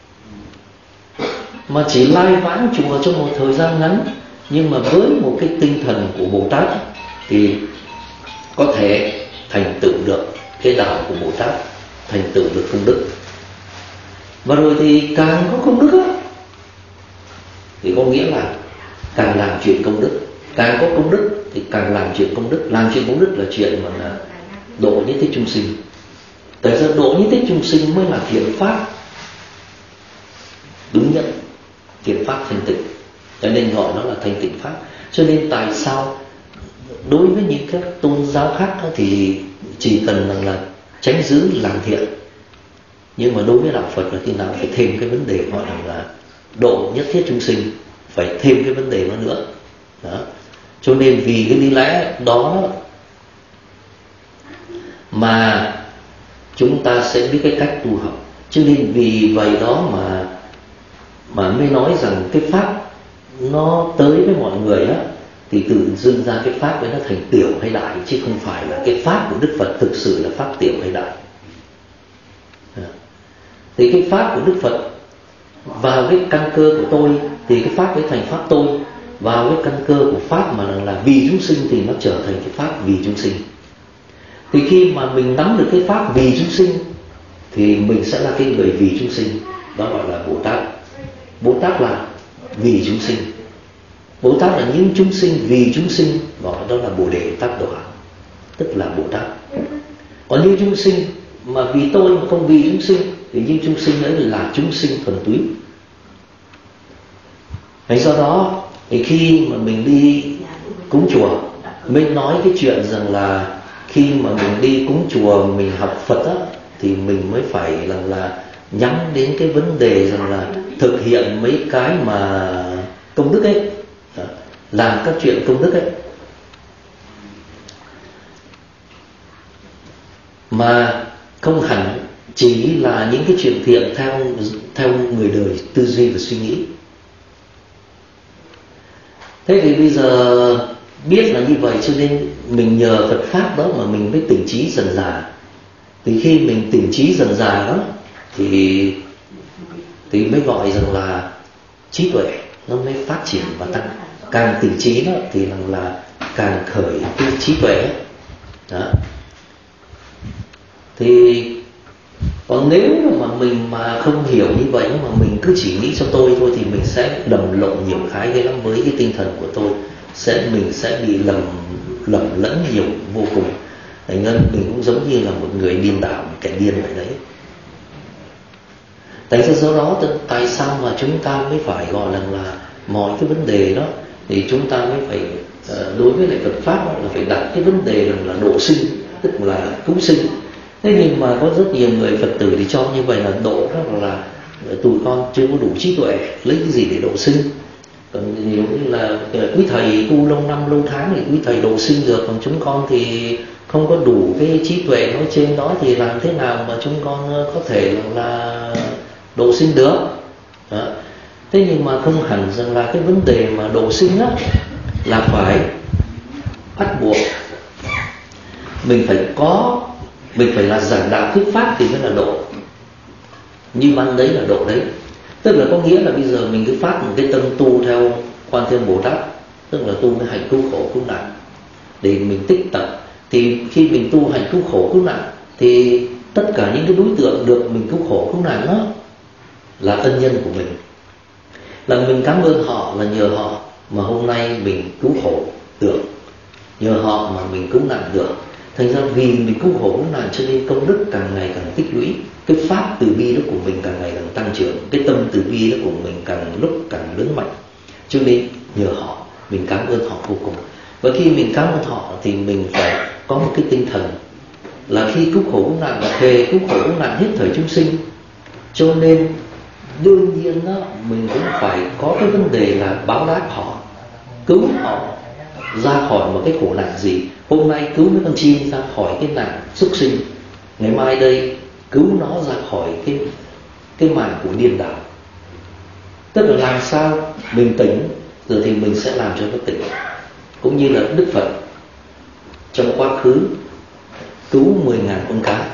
A: Mà chỉ lai vãng chùa trong một thời gian ngắn, nhưng mà với một cái tinh thần của Bồ Tát thì có thể thành tựu được cái đạo của Bồ Tát, thành tựu được công đức. Và rồi thì càng có công đức á, thì có nghĩa là càng làm chuyện công đức, càng có công đức thì càng làm chuyện công đức. Làm chuyện công đức là chuyện mà là độ nhất thiết chúng sinh. Tại sao độ nhất thiết chúng sinh mới là thiện pháp đúng nhất, thiện pháp thanh tịnh, cho nên gọi nó là thanh tịnh pháp. Cho nên tại sao đối với những các tôn giáo khác thì chỉ cần là tránh giữ làm thiện, nhưng mà đối với đạo Phật là khi nào phải thêm cái vấn đề gọi là độ nhất thiết chúng sinh, phải thêm cái vấn đề đó nữa đó. Cho nên vì cái lý lẽ đó mà chúng ta sẽ biết cái cách tu học. Cho nên vì vậy đó mà mới nói rằng cái pháp nó tới với mọi người á, thì tự dưng ra cái pháp ấy nó thành tiểu hay đại, chứ không phải là cái pháp của Đức Phật thực sự là pháp tiểu hay đại. Thì cái pháp của Đức Phật vào cái căn cơ của tôi thì cái pháp ấy thành pháp tôi, vào cái căn cơ của pháp mà là vì chúng sinh thì nó trở thành cái pháp vì chúng sinh. Thì khi mà mình nắm được cái pháp vì chúng sinh thì mình sẽ là cái người vì chúng sinh, đó gọi là Bồ Tát. Bồ Tát là vì chúng sinh, Bồ Tát là những chúng sinh vì chúng sinh, gọi đó là Bồ Đề Tát Đọa, tức là Bồ Tát. Còn những chúng sinh mà vì tôi mà không vì chúng sinh thì những chúng sinh ấy là chúng sinh thuần túy. Thế do đó thì khi mà mình đi cúng chùa, mình nói cái chuyện rằng là khi mà mình đi cúng chùa mình học Phật á, thì mình mới phải là nhắm đến cái vấn đề rằng là thực hiện mấy cái mà công đức ấy, làm các chuyện công đức ấy, mà không hẳn chỉ là những cái chuyện thiện theo người đời tư duy và suy nghĩ. Thế thì bây giờ biết là như vậy, cho nên mình nhờ Phật pháp đó mà mình mới tỉnh trí dần dà. Thì khi mình tỉnh trí dần dà đó thì mới gọi rằng là trí tuệ nó mới phát triển và tăng. Càng tỉnh trí đó thì là càng khởi cái trí tuệ đó. Thì Còn nếu mà mình mà không hiểu như vậy mà mình cứ chỉ nghĩ cho tôi thôi thì mình sẽ lầm lộn nhiều cái ghê lắm. Với cái tinh thần của tôi mình sẽ bị lầm lẫn nhiều vô cùng. Thành nên mình cũng giống như là một người điên đảo, một kẻ điên vậy đấy. Tại do đó tại sao mà chúng ta mới phải gọi là mọi cái vấn đề đó thì chúng ta mới phải đối với lại Phật pháp là phải đặt cái vấn đề là độ sinh, tức là cứu sinh. Thế nhưng mà có rất nhiều người Phật tử thì cho như vậy là độ đó là tụi con chưa có đủ trí tuệ, lấy cái gì để độ sinh. Còn nhiều như là quý thầy tu lâu năm lâu tháng thì quý thầy độ sinh được, còn chúng con thì không có đủ cái trí tuệ nói trên đó thì làm thế nào mà chúng con có thể là độ sinh được đó. Thế nhưng mà không hẳn rằng là cái vấn đề mà độ sinh á là phải bắt buộc mình phải là giảng đạo thuyết pháp thì mới là độ. Như văn đấy là độ đấy. Tức là có nghĩa là bây giờ mình cứ phát một cái tâm tu theo Quan Thế Âm Bồ Tát, tức là tu cái hạnh cứu khổ cứu nạn để mình tích tập. Thì khi mình tu hành cứu khổ cứu nạn thì tất cả những cái đối tượng được mình cứu khổ cứu nạn đó là ân nhân của mình, là mình cảm ơn họ, là nhờ họ mà hôm nay mình cứu khổ được, nhờ họ mà mình cứu nạn được. Thành ra vì mình cứu khổ cứu nạn cho nên công đức càng ngày càng tích lũy, cái pháp từ bi đó của mình càng ngày càng tăng trưởng, cái tâm từ bi đó của mình càng lúc càng lớn mạnh. Cho nên nhờ họ, mình cảm ơn họ vô cùng. Và khi mình cảm ơn họ thì mình phải có một cái tinh thần là khi cứu khổ cứu nạn là thề cứu khổ cứu nạn hết thời chúng sinh. Cho nên đương nhiên đó, mình cũng phải có cái vấn đề là báo đáp họ, cứu họ ra khỏi một cái khổ nạn gì. Hôm nay cứu mấy con chim ra khỏi cái nạn súc sinh, ngày mai đây cứu nó ra khỏi cái mạng của điên đảo. Tức là làm sao mình tỉnh rồi thì mình sẽ làm cho nó tỉnh. Cũng như là Đức Phật trong quá khứ cứu 10.000 con cá,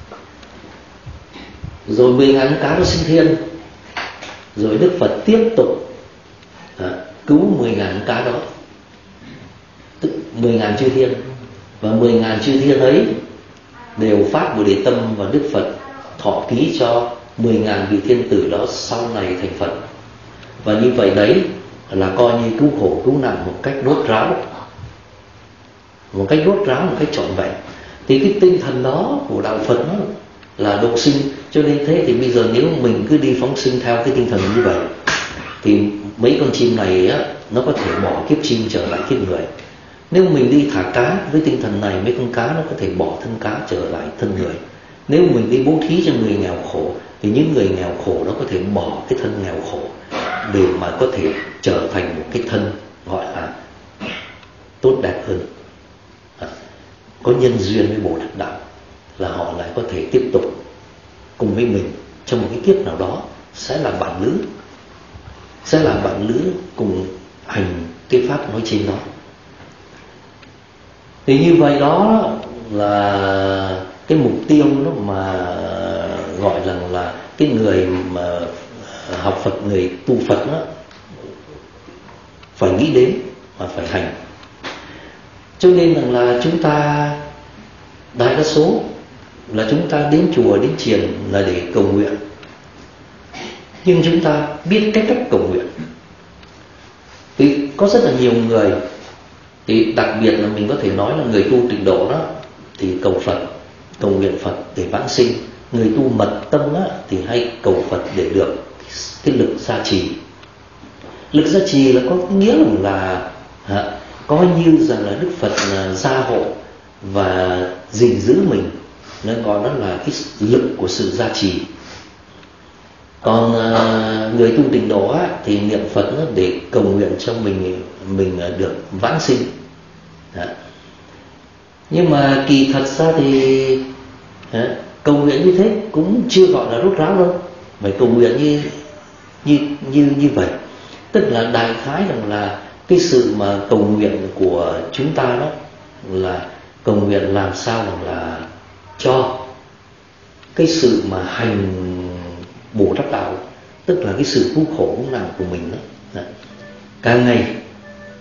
A: rồi 10.000 con cá nó sinh thiên, rồi Đức Phật tiếp tục cứu 10.000 con cá đó, tức 10.000 chư thiên. Và 10.000 chư thiên ấy đều phát Bồ Đề tâm và Đức Phật thọ ký cho 10.000 vị thiên tử đó sau này thành Phật. Và như vậy đấy là coi như cứu khổ cứu nạn một cách rốt ráo, một cách trọn vẹn. Thì cái tinh thần đó của đạo Phật đó là độ sinh. Cho nên thế thì bây giờ nếu mình cứ đi phóng sinh theo cái tinh thần như vậy thì mấy con chim này á, nó có thể bỏ kiếp chim trở lại kiếp người. Nếu mình đi thả cá với tinh thần này, mấy con cá nó có thể bỏ thân cá trở lại thân người. Nếu mình đi bố thí cho người nghèo khổ thì những người nghèo khổ đó có thể bỏ cái thân nghèo khổ để mà có thể trở thành một cái thân gọi là tốt đẹp hơn, có nhân duyên với Bồ Tát đạo, là họ lại có thể tiếp tục cùng với mình trong một cái kiếp nào đó sẽ là bạn lữ cùng hành cái pháp nói trên đó. Thì như vậy đó là cái mục tiêu đó mà gọi là cái người mà học Phật, người tu Phật đó phải nghĩ đến và phải hành. Cho nên là chúng ta đại đa số là chúng ta đến chùa đến thiền là để cầu nguyện, nhưng chúng ta biết cách cầu nguyện. Thì có rất là nhiều người, thì đặc biệt là mình có thể nói là người tu tịnh độ đó thì cầu Phật, cầu nguyện Phật để vãng sinh. Người tu mật tâm á, thì hay cầu Phật để được cái lực gia trì. Lực gia trì là có nghĩa là coi như rằng là Đức Phật là gia hộ và gìn giữ mình, nên gọi đó là cái lực của sự gia trì. Còn người tu tịnh độ á, thì niệm Phật để cầu nguyện cho mình được vãng sinh. Nhưng mà kỳ thật ra thì cầu nguyện như thế cũng chưa gọi là rốt ráo đâu. Phải cầu nguyện như vậy. Tức là đại khái rằng là cái sự mà cầu nguyện của chúng ta đó là cầu nguyện làm sao là cho cái sự mà hành Bồ Tát đạo, tức là cái sự cứu khổ cứu nạn của mình đó, càng ngày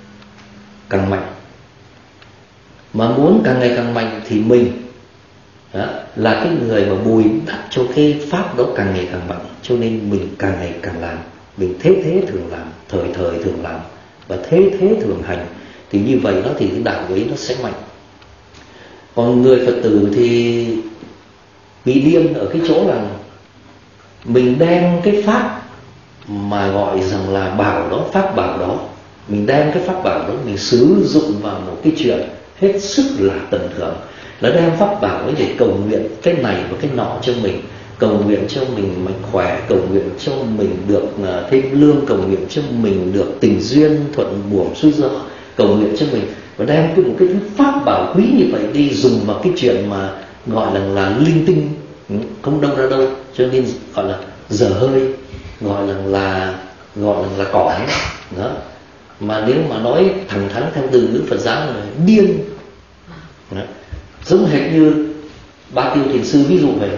A: càng mạnh. Mà muốn càng ngày càng mạnh thì mình đó, là cái người mà bồi đắp cho cái pháp đó càng ngày càng mạnh, cho nên mình càng ngày càng làm, mình thế thường làm, thời thường làm, và thế thường hành, thì như vậy đó thì cái đạo ấy nó sẽ mạnh. Còn người Phật tử thì bị điên ở cái chỗ là mình đem cái pháp mà gọi rằng là bảo đó, pháp bảo đó, mình đem cái pháp bảo đó mình sử dụng vào một cái chuyện hết sức là tầm thường, là đem pháp bảo ấy để cầu nguyện cái này và cái nọ cho mình, cầu nguyện cho mình mạnh khỏe, cầu nguyện cho mình được thêm lương, cầu nguyện cho mình được tình duyên thuận buồm xuôi gió, cầu nguyện cho mình, và đem một cái pháp bảo quý như vậy đi dùng vào cái chuyện mà gọi là linh tinh, không đâu ra đâu, cho nên gọi là dở hơi, gọi là cỏ đó. Mà nếu mà nói thẳng thắn theo từ ngữ Phật giáo là điên đó. Giống hệt như Ba Tiêu Thiền Sư ví dụ vậy,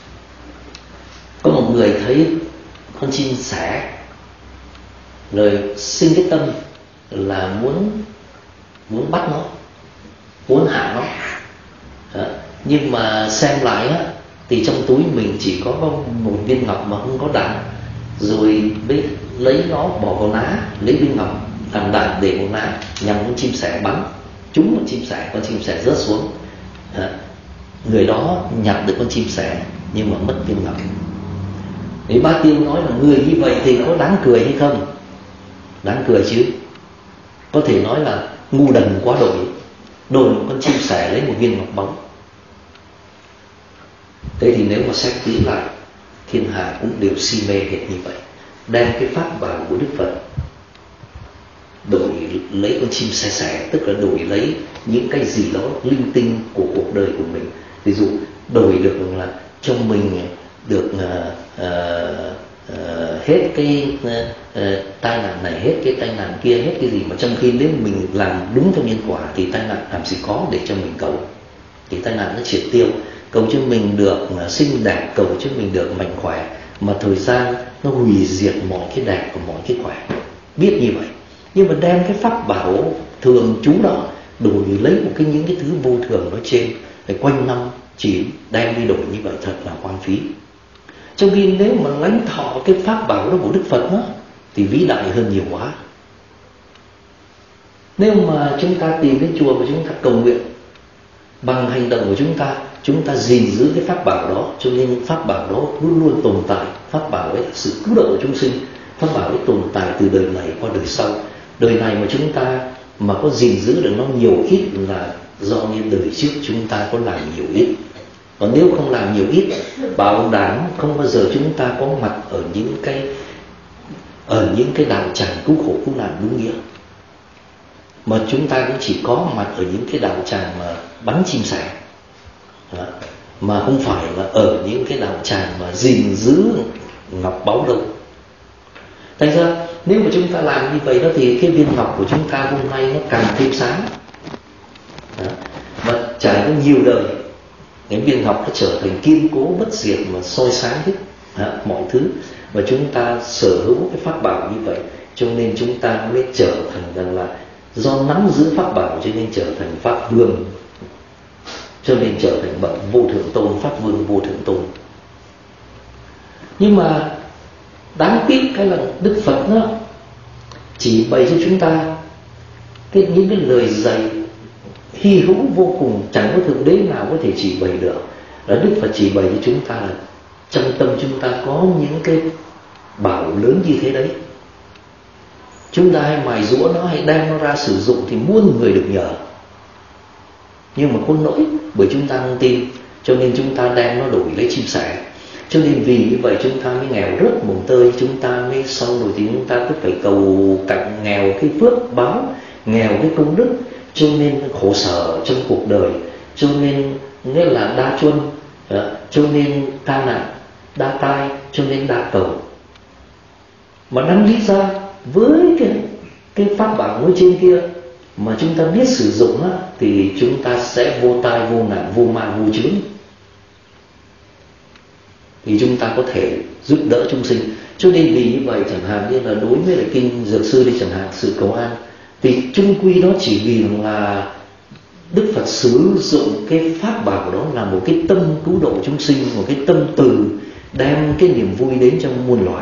A: có một người thấy con chim sẻ rồi sinh cái tâm là muốn bắt nó, muốn hạ nó đó. Nhưng mà xem lại á, thì trong túi mình chỉ có một viên ngọc mà không có đạn, rồi lấy nó bỏ vào ná, lấy viên ngọc làm đạn để vào ná, nhằm con chim sẻ bắn trúng con chim sẻ rớt xuống. Người đó nhặt được con chim sẻ nhưng mà mất viên ngọc. Thì Ba Tiêu nói là người như vậy thì có đáng cười hay không? Đáng cười chứ. Có thể nói là ngu đần quá đổi một con chim sẻ lấy một viên ngọc báu. Thế thì nếu mà xét kỹ lại, thiên hạ cũng đều si mê hệt như vậy, đem cái pháp bảo của Đức Phật đổi lấy con chim sẻ, tức là đổi lấy những cái gì đó linh tinh của cuộc đời của mình. Ví dụ đổi được là cho mình được hết cái tai nạn này, hết cái tai nạn kia, hết cái gì, mà trong khi nếu mình làm đúng theo nhân quả thì tai nạn làm gì có để cho mình cầu, thì tai nạn nó triệt tiêu. Cầu cho mình được xinh đẹp, cầu cho mình được mạnh khỏe, mà thời gian nó hủy diệt mọi cái đẹp và mọi cái khỏe, biết như vậy. Nhưng mà đem cái pháp bảo thường trú đó đổi lấy một những cái thứ vô thường nói trên, phải quanh năm chỉ đem đi đổi như vậy, thật là hoang phí. Trong khi nếu mà lãnh thọ cái pháp bảo đó của Đức Phật đó, thì vĩ đại hơn nhiều quá. Nếu mà chúng ta tìm đến chùa và chúng ta cầu nguyện bằng hành động của chúng ta gìn giữ cái pháp bảo đó, cho nên pháp bảo đó luôn luôn tồn tại. Pháp bảo ấy là sự cứu độ của chúng sinh, pháp bảo ấy tồn tại từ đời này qua đời sau. Đời này mà chúng ta mà có gìn giữ được nó nhiều ít là do như đời trước chúng ta có làm nhiều ít. Còn nếu không làm nhiều ít, bảo đảm không bao giờ chúng ta có mặt ở những cái đạo tràng cứu khổ cứu nạn đúng nghĩa, mà chúng ta cũng chỉ có mặt ở những cái đạo tràng mà bắn chim sẻ, mà không phải là ở những cái đạo tràng mà gìn giữ ngọc báu đâu. Thành ra nếu mà chúng ta làm như vậy đó, thì cái viên ngọc của chúng ta hôm nay nó càng thêm sáng đó. Và trải qua nhiều đời, cái viên ngọc nó trở thành kiên cố bất diệt mà soi sáng hết mọi thứ. Và chúng ta sở hữu cái pháp bảo như vậy, cho nên chúng ta mới trở thành rằng là do nắm giữ pháp bảo cho nên trở thành pháp vương, cho nên trở thành bậc vô thượng tôn, pháp vương vô thượng tôn. Nhưng mà đáng tiếc cái là Đức Phật nó chỉ bày cho chúng ta những cái lời dạy hy hữu vô cùng, chẳng có thượng đế nào có thể chỉ bày được. Là Đức Phật chỉ bày cho chúng ta là trong tâm chúng ta có những cái bảo lớn như thế đấy, chúng ta hay mài giũa nó, hay đem nó ra sử dụng thì muôn người được nhờ. Nhưng mà khốn nỗi bởi chúng ta không tin, cho nên chúng ta đem nó đổi lấy chim sẻ. Cho nên vì như vậy chúng ta mới nghèo rớt mồng tơi, chúng ta mới sau rồi thì chúng ta cứ phải cầu cạnh, nghèo cái phước báo, nghèo cái công đức, cho nên khổ sở trong cuộc đời, cho nên nghĩa là đa chuân, cho nên tai nạn, đa tai, cho nên đa cầu. Mà đáng lý ra với cái pháp bảo nói trên kia mà chúng ta biết sử dụng á, thì chúng ta sẽ vô tai, vô nạn, vô ma, vô chướng, thì chúng ta có thể giúp đỡ chúng sinh. Cho nên vì như vậy, chẳng hạn như là đối với lại kinh Dược Sư đi chẳng hạn, sự cầu an, thì chung quy nó chỉ vì là Đức Phật sử dụng cái pháp bảo của đó là một cái tâm cứu độ chúng sinh, một cái tâm từ đem cái niềm vui đến cho muôn loài,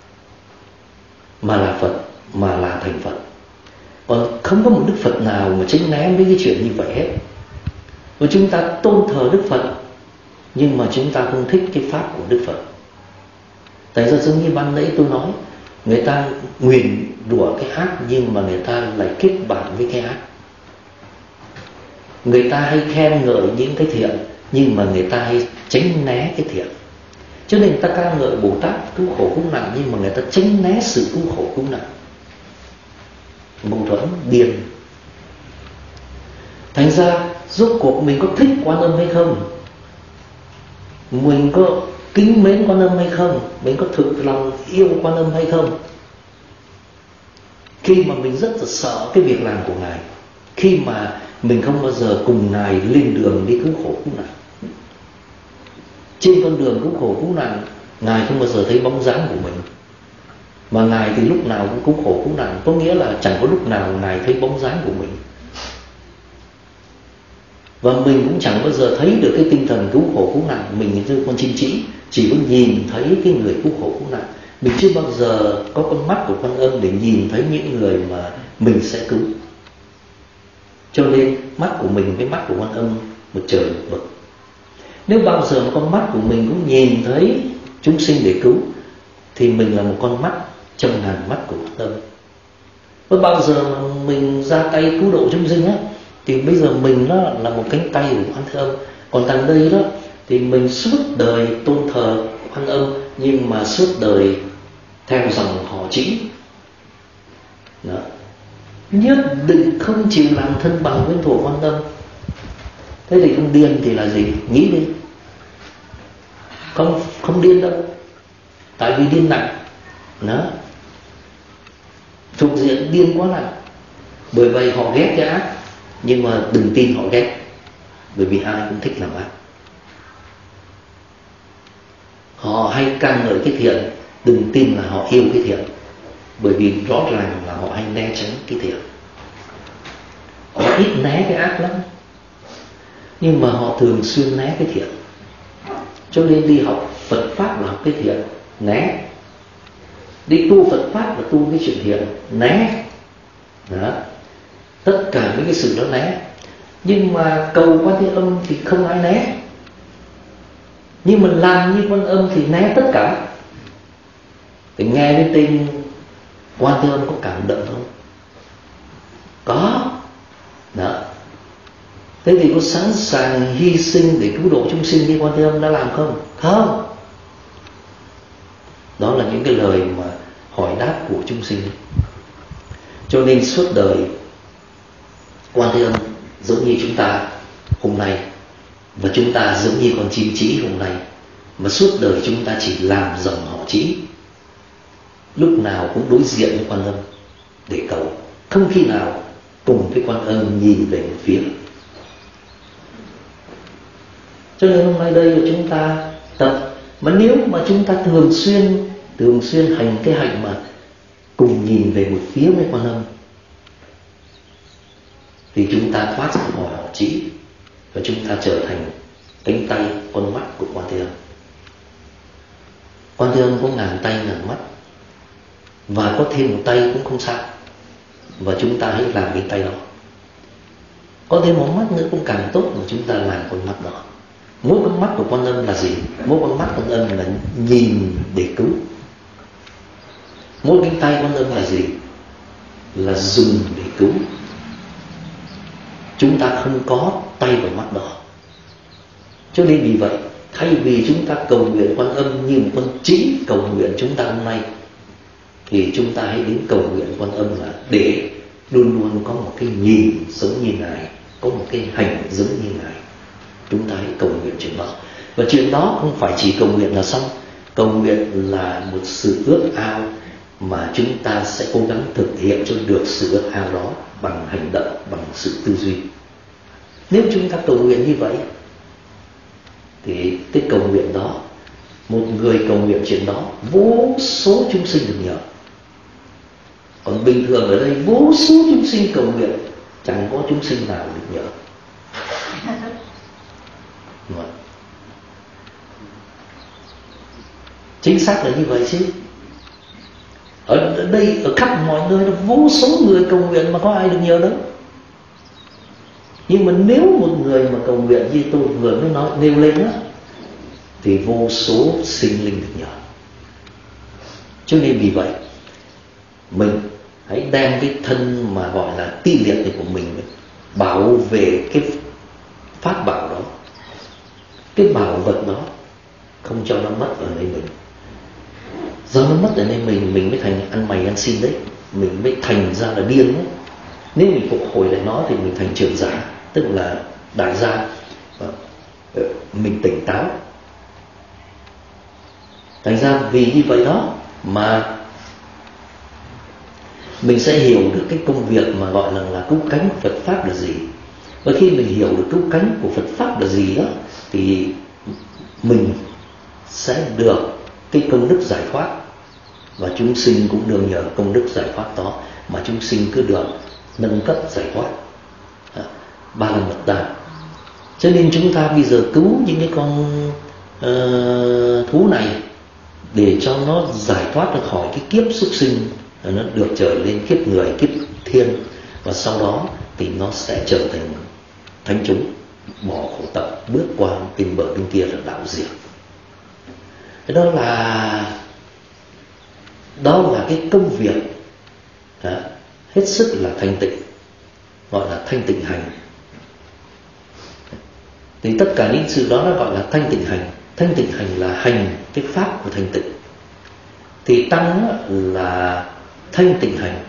A: mà là Phật, mà là thành Phật. Còn không có một Đức Phật nào mà tránh né với cái chuyện như vậy hết. Và chúng ta tôn thờ Đức Phật, nhưng mà chúng ta không thích cái pháp của Đức Phật. Tại ra giống như ban nãy tôi nói, người ta nguyền rủa cái ác, nhưng mà người ta lại kết bạn với cái ác. Người ta hay khen ngợi những cái thiện, nhưng mà người ta hay tránh né cái thiện. Cho nên người ta ca ngợi Bồ Tát cứu khổ cứu nạn, nhưng mà người ta tránh né sự cứu khổ cứu nạn. Mâu thuẫn điên. Thành ra rốt cuộc mình có thích Quan Âm hay không, mình có kính mến Quan Âm hay không, mình có thực lòng yêu Quan Âm hay không, khi mà mình rất là sợ cái việc làm của Ngài, khi mà mình không bao giờ cùng Ngài lên đường đi cứu khổ cứu nạn. Trên con đường cứu khổ cứu nạn, Ngài không bao giờ thấy bóng dáng của mình, mà Ngài thì lúc nào cũng cứu khổ cứu nạn, có nghĩa là chẳng có lúc nào Ngài thấy bóng dáng của mình. Và mình cũng chẳng bao giờ thấy được cái tinh thần cứu khổ cứu nạn. Mình như con chim chỉ có nhìn thấy cái người cứu khổ cứu nạn. Mình chưa bao giờ có con mắt của Quan Âm để nhìn thấy những người mà mình sẽ cứu. Cho nên mắt của mình với mắt của Quan Âm một trời một vực. Nếu bao giờ một con mắt của mình cũng nhìn thấy chúng sinh để cứu, thì mình là một con mắt trong ngàn mắt của Quan Âm. Và bao giờ mà mình ra tay cứu độ chúng sinh á, thì bây giờ mình đó là một cánh tay của Quan Thế Âm. Còn đằng đây đó thì mình suốt đời tôn thờ Quan Âm, nhưng mà suốt đời theo dòng họ Trĩ. Đó. Nhất định không chịu làm thân bằng với thổ Quan Âm. Thế thì không điên thì là gì? Nghĩ đi. Không điên đâu. Tại vì điên nặng. Đó. Thuộc diện điên quá nặng. Bởi vậy họ ghét cái ác, nhưng mà đừng tin họ ghét, bởi vì ai cũng thích làm ác. Họ hay ca ngợi cái thiện, đừng tin là họ yêu cái thiện, bởi vì rõ ràng là họ hay né tránh cái thiện. Họ ít né cái ác lắm, nhưng mà họ thường xuyên né cái thiện. Cho nên đi học Phật Pháp là học cái thiện, né. Đi tu Phật Pháp là tu cái chuyện thiện, né. Đó. Tất cả mấy cái sự đó né. Nhưng mà cầu Quan Thế Âm thì không ai né. Nhưng mà làm như Quan Âm thì né tất cả. Thì nghe cái tên Quan Thế Âm có cảm động không? Có. Đó. Thế thì có sẵn sàng hy sinh để cứu độ chúng sinh như Quan Thế Âm đã làm không? Không. Đó là những cái lời mà hỏi đáp của chúng sinh. Cho nên suốt đời Quan Thế Âm giống như chúng ta hôm nay, và chúng ta giống như con chim Trĩ hôm nay, mà suốt đời chúng ta chỉ làm dòng họ Trĩ, lúc nào cũng đối diện với Quan Âm để cầu, không khi nào cùng với Quan Âm nhìn về một phía. Cho nên hôm nay đây là chúng ta tập. Mà nếu mà chúng ta thường xuyên hành cái hạnh mà cùng nhìn về một phía với Quan Âm, thì chúng ta thoát ra khỏi họ Trĩ, và chúng ta trở thành cánh tay, con mắt của Quan Thế Âm. Quan Thế Âm có ngàn tay ngàn mắt, và có thêm một tay cũng không sao, và chúng ta hãy làm cái tay đó. Có thêm một mắt nữa cũng càng tốt, mà chúng ta làm con mắt đó. Mỗi con mắt của Quan Âm là gì? Mỗi con mắt Quan Âm là nhìn để cứu. Mỗi cánh tay Quan Âm là gì? Là dùng để cứu. Chúng ta không có tay vào mắt đó. Cho nên vì vậy, thay vì chúng ta cầu nguyện Quan Âm như một con Trĩ cầu nguyện chúng ta hôm nay, thì chúng ta hãy đến cầu nguyện Quan Âm là để luôn luôn có một cái nhìn giống như Ngài, có một cái hành giống như Ngài. Chúng ta hãy cầu nguyện chuyện đó. Và chuyện đó không phải chỉ cầu nguyện là xong. Cầu nguyện là một sự ước ao mà chúng ta sẽ cố gắng thực hiện cho được sự ước ao đó bằng hành động, bằng sự tư duy. Nếu chúng ta cầu nguyện như vậy, thì cái cầu nguyện đó, một người cầu nguyện chuyện đó, vô số chúng sinh được nhờ. Còn bình thường ở đây vô số chúng sinh cầu nguyện, chẳng có chúng sinh nào được nhờ. Chính xác là như vậy chứ. Ở đây, ở khắp mọi nơi, vô số người cầu nguyện mà có ai được nhờ đâu. Nhưng mà nếu một người mà cầu nguyện như tôi vừa mới nói nêu lên đó, thì vô số sinh linh được nhờ. Cho nên vì vậy mình hãy đem cái thân mà gọi là ti liệt này của mình bảo vệ cái pháp bảo đó, cái bảo vật đó, không cho nó mất ở nơi mình. Do nó mất ở nơi mình mới thành ăn mày ăn xin đấy, mình mới thành ra là điên đấy. Nếu mình phục hồi lại nó thì mình thành trưởng giả, tức là đại gia, mình tỉnh táo. Thành ra vì như vậy đó mà mình sẽ hiểu được cái công việc mà gọi là cứu cánh của Phật Pháp là gì. Và khi mình hiểu được cứu cánh của Phật Pháp là gì đó, thì mình sẽ được cái công đức giải thoát. Và chúng sinh cũng đương nhờ công đức giải thoát đó mà chúng sinh cứ được nâng cấp giải thoát. Ba la mật đa. Cho nên chúng ta bây giờ cứu những cái con thú này để cho nó giải thoát được khỏi cái kiếp súc sinh, nó được trở lên kiếp người, kiếp thiên, và sau đó thì nó sẽ trở thành thánh chúng, bỏ khổ tập, bước qua bên bờ bên kia là đạo diệt. Đó là cái công việc hết sức là thanh tịnh, gọi là thanh tịnh hành. Thì tất cả những sự đó nó gọi là thanh tịnh hành. Thanh tịnh hành là hành cái pháp của thanh tịnh. Thì tăng là thanh tịnh hành.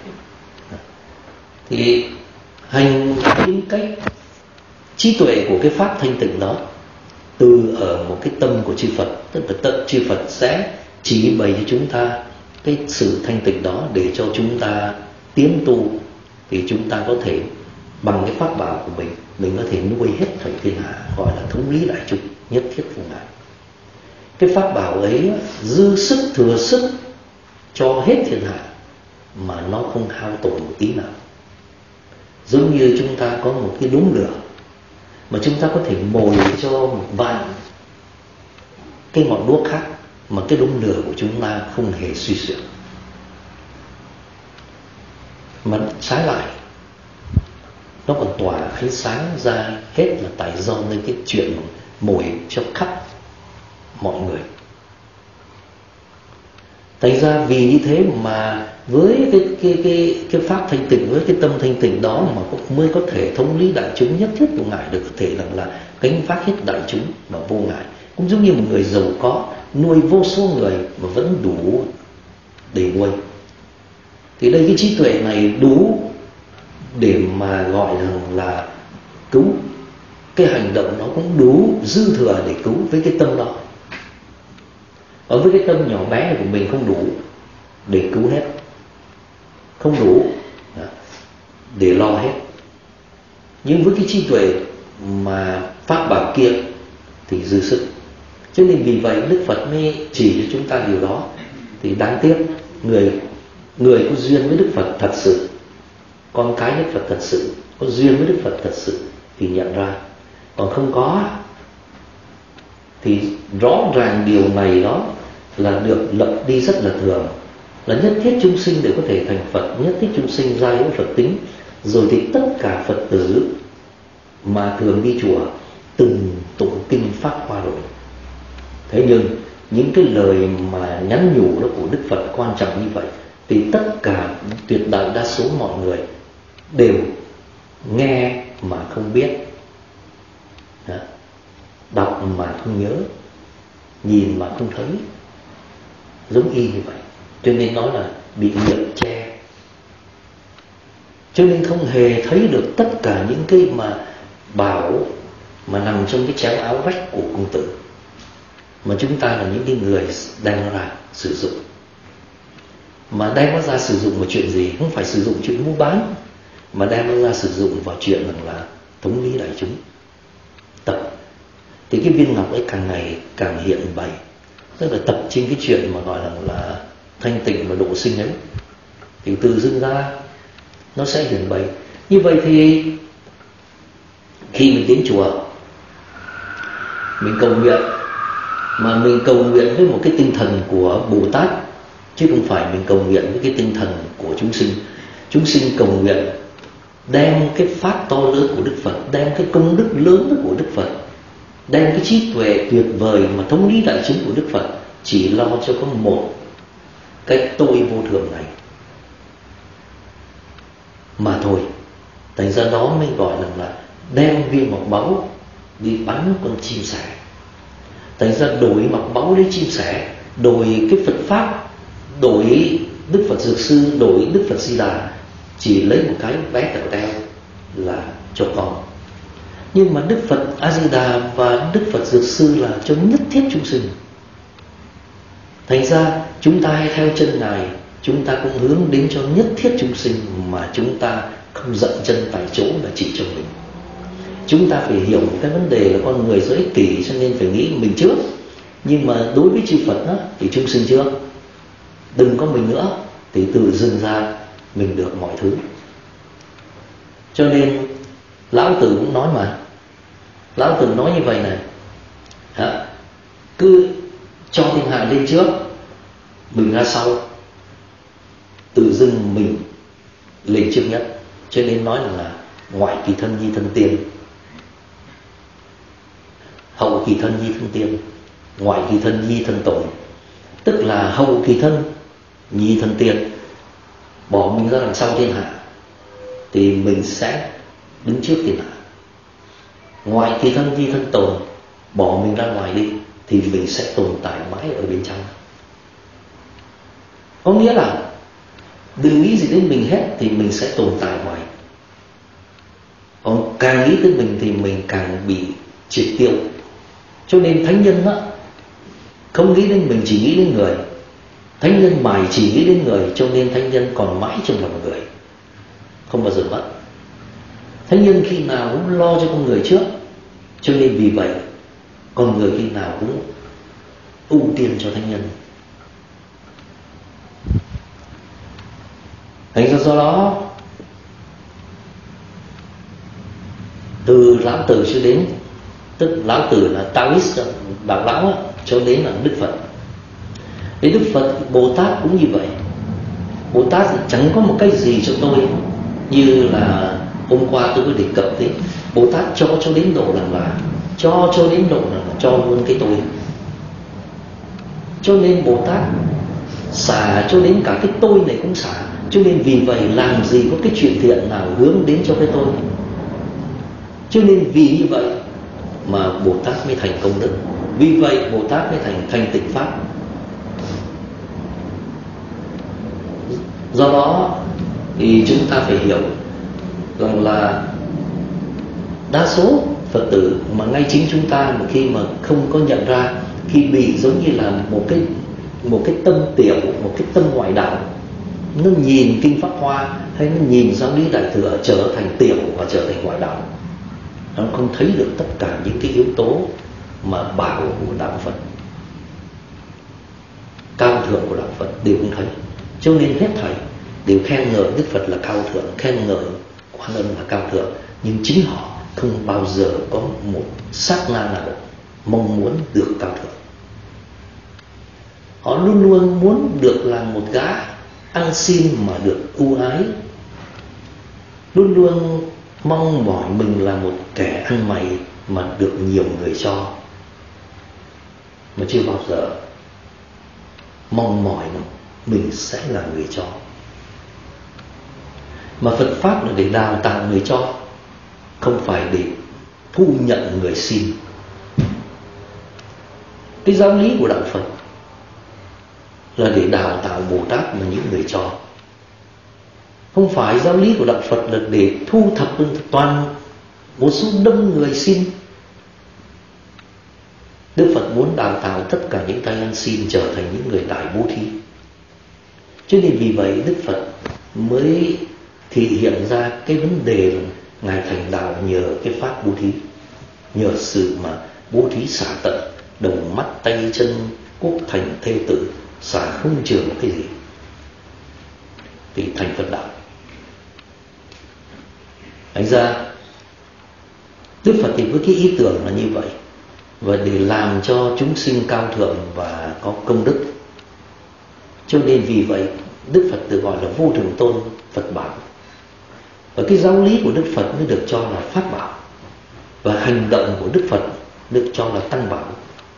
A: Thì hành những cái trí tuệ của cái pháp thanh tịnh đó từ ở một cái tâm của chư Phật, tức là tận chư Phật sẽ chỉ bày cho chúng ta cái sự thanh tịnh đó để cho chúng ta tiến tu. Thì chúng ta có thể bằng cái pháp bảo của mình có thể nuôi hết thảy thiên hạ, gọi là thống lý đại chúng, nhất thiết vô ngại. Cái pháp bảo ấy dư sức thừa sức cho hết thiên hạ mà nó không hao tổn một tí nào. Giống như chúng ta có một cái đống lửa mà chúng ta có thể mồi cho một vạn cái ngọn đuốc khác mà cái đống lửa của chúng ta không hề suy xuyển. Mà trái lại, nó còn tỏa ánh sáng ra hết là tại do nên cái chuyện mồi cho khắp mọi người. Thành ra vì như thế mà với cái pháp thanh tịnh, với cái tâm thanh tịnh đó mà mới có thể thống lý đại chúng, nhất thiết vô ngại, được có thể là gánh vác hết đại chúng mà vô ngại. Cũng giống như một người giàu có nuôi vô số người mà vẫn đủ để nuôi. Thì đây cái trí tuệ này đủ để mà gọi là cứu. Cái hành động nó cũng đủ dư thừa để cứu với cái tâm đó. Ở với cái tâm nhỏ bé này của mình không đủ để cứu hết, không đủ để lo hết. Nhưng với cái trí tuệ mà pháp bảo kia thì dư sức. Cho nên vì vậy Đức Phật mới chỉ cho chúng ta điều đó. Thì đáng tiếc người có duyên với Đức Phật thật sự, con cái Đức Phật thật sự, có duyên với Đức Phật thật sự thì nhận ra. Còn không có thì rõ ràng điều này đó là được lập đi rất là thường, là nhất thiết chúng sinh đều có thể thành Phật, nhất thiết chúng sinh ra với Phật tính. Rồi thì tất cả Phật tử mà thường đi chùa từng tụng kinh Pháp Hoa rồi. Thế nhưng những cái lời mà nhắn nhủ đó của Đức Phật quan trọng như vậy thì tất cả tuyệt đại đa số mọi người đều nghe mà không biết, đọc mà không nhớ, nhìn mà không thấy, giống y như vậy. Cho nên nói là bị liệm che, cho nên không hề thấy được tất cả những cái mà bảo mà nằm trong cái chéo áo vách của công tử, mà chúng ta là những cái người đem nó ra sử dụng. Mà đem nó ra sử dụng vào chuyện gì? Không phải sử dụng chuyện mua bán, mà đem nó ra sử dụng vào chuyện là thống lý đại chúng, tập. Thì cái viên ngọc ấy càng ngày càng hiện bày, tức là tập trên cái chuyện mà gọi là thanh tịnh và độ sinh ấy, thì từ dưng ra nó sẽ hiện bày. Như vậy thì khi mình đến chùa, mình cầu nguyện, mà mình cầu nguyện với một cái tinh thần của Bồ Tát, chứ không phải mình cầu nguyện với cái tinh thần của chúng sinh. Chúng sinh cầu nguyện đem cái pháp to lớn của Đức Phật, đem cái công đức lớn của Đức Phật, đem cái trí tuệ tuyệt vời mà thống lý đại chúng của Đức Phật, chỉ lo cho có một cái tôi vô thường này mà thôi. Thành ra đó mới gọi là đem viên ngọc báu đi bắn con chim sẻ. Thành ra đổi ngọc báu lấy chim sẻ, đổi cái Phật pháp, đổi Đức Phật Dược Sư, đổi Đức Phật Di Đà, chỉ lấy một cái bé tẹo teo là cho con. Nhưng mà Đức Phật A Di Đà và Đức Phật Dược Sư là cho nhất thiết chúng sinh. Thành ra chúng ta hay theo chân Ngài, chúng ta cũng hướng đến cho nhất thiết chúng sinh, mà chúng ta không dậm chân tại chỗ là chỉ cho mình. Chúng ta phải hiểu một cái vấn đề là con người rất ích kỷ, cho nên phải nghĩ mình trước. Nhưng mà đối với chư Phật đó, thì chúng sinh trước. Đừng có mình nữa, thì tự dưng ra mình được mọi thứ. Cho nên Lão Tử cũng nói mà, Lão Tử nói như vậy này, cứ cho thiên hạ lên trước, mình ra sau, tự dưng mình lên trước nhất. Cho nên nói là ngoại kỳ thân nhi thân tiên, hậu kỳ thân nhi thân tiên, ngoại kỳ thân nhi thân tồn. Tức là hậu kỳ thân nhi thân tiên, bỏ mình ra đằng sau thiên hạ thì mình sẽ đứng trước thiên hạ. Ngoại kỳ thân nhi thân tồn, bỏ mình ra ngoài đi thì mình sẽ tồn tại mãi ở bên trong. Có nghĩa là đừng nghĩ gì đến mình hết thì mình sẽ tồn tại ngoài. Còn càng nghĩ đến mình thì mình càng bị triệt tiêu. Cho nên thánh nhân đó, không nghĩ đến mình, chỉ nghĩ đến người. Thánh nhân mãi chỉ nghĩ đến người, cho nên thánh nhân còn mãi trong lòng người, không bao giờ mất. Thánh nhân khi nào cũng lo cho con người trước, cho nên vì vậy con người khi nào cũng ưu tiên cho thánh nhân. Thành ra do đó, từ Lão Tử cho đến, tức Lão Tử là Taoist, Đạo Lão, cho đến là Đức Phật. Đến Đức Phật, Bồ Tát cũng như vậy. Bồ Tát chẳng có một cái gì cho tôi, như là hôm qua tôi có đề cập thế. Bồ Tát cho đến độ là cho đến độ là cho luôn cái tôi. Cho nên Bồ Tát xả cho đến cả cái tôi này cũng xả. Cho nên vì vậy làm gì có cái chuyện thiện nào hướng đến cho cái tôi. Cho nên vì như vậy mà Bồ Tát mới thành công đức. Vì vậy Bồ Tát mới thành thanh tịnh pháp. Do đó thì chúng ta phải hiểu rằng là đa số Phật tử mà ngay chính chúng ta mà khi mà không có nhận ra, khi bị giống như là một cái tâm tiểu, một cái tâm ngoại đạo, nó nhìn kinh Pháp Hoa hay nó nhìn giáo lý Đại Thừa trở thành tiểu và trở thành ngoại đạo, nó không thấy được tất cả những cái yếu tố mà bảo của đạo Phật, cao thượng của đạo Phật đều không thấy. Cho nên hết thảy đều khen ngợi Đức Phật là cao thượng, khen ngợi Quan Âm là cao thượng, nhưng chính họ không bao giờ có một sát na nào mong muốn được cao thượng. Họ luôn luôn muốn được làm một gã ăn xin mà được ưu ái, luôn luôn mong mỏi mình là một kẻ ăn mày mà được nhiều người cho, mà chưa bao giờ mong mỏi mình sẽ là người cho. Mà Phật Pháp là để đào tạo người cho, không phải để thu nhận người xin. Cái giáo lý của đạo Phật là để đào tạo Bồ Tát là những người cho. Không phải giáo lý của đạo Phật là để thu thập toàn một số đông người xin. Đức Phật muốn đào tạo tất cả những tay ăn xin trở thành những người đại bố thí. Cho nên vì vậy Đức Phật mới thể hiện ra cái vấn đề là Ngài thành đạo nhờ cái pháp bố thí, nhờ sự mà bố thí xả tận, đầu mắt tay chân quốc thành thê tử, xả không trường cái gì thì thành Phật đạo. Thành ra Đức Phật thì với cái ý tưởng là như vậy, và để làm cho chúng sinh cao thượng và có công đức, cho nên vì vậy Đức Phật được gọi là vô thượng tôn Phật bảo. Và cái giáo lý của Đức Phật mới được cho là pháp bảo, và hành động của Đức Phật được cho là tăng bảo.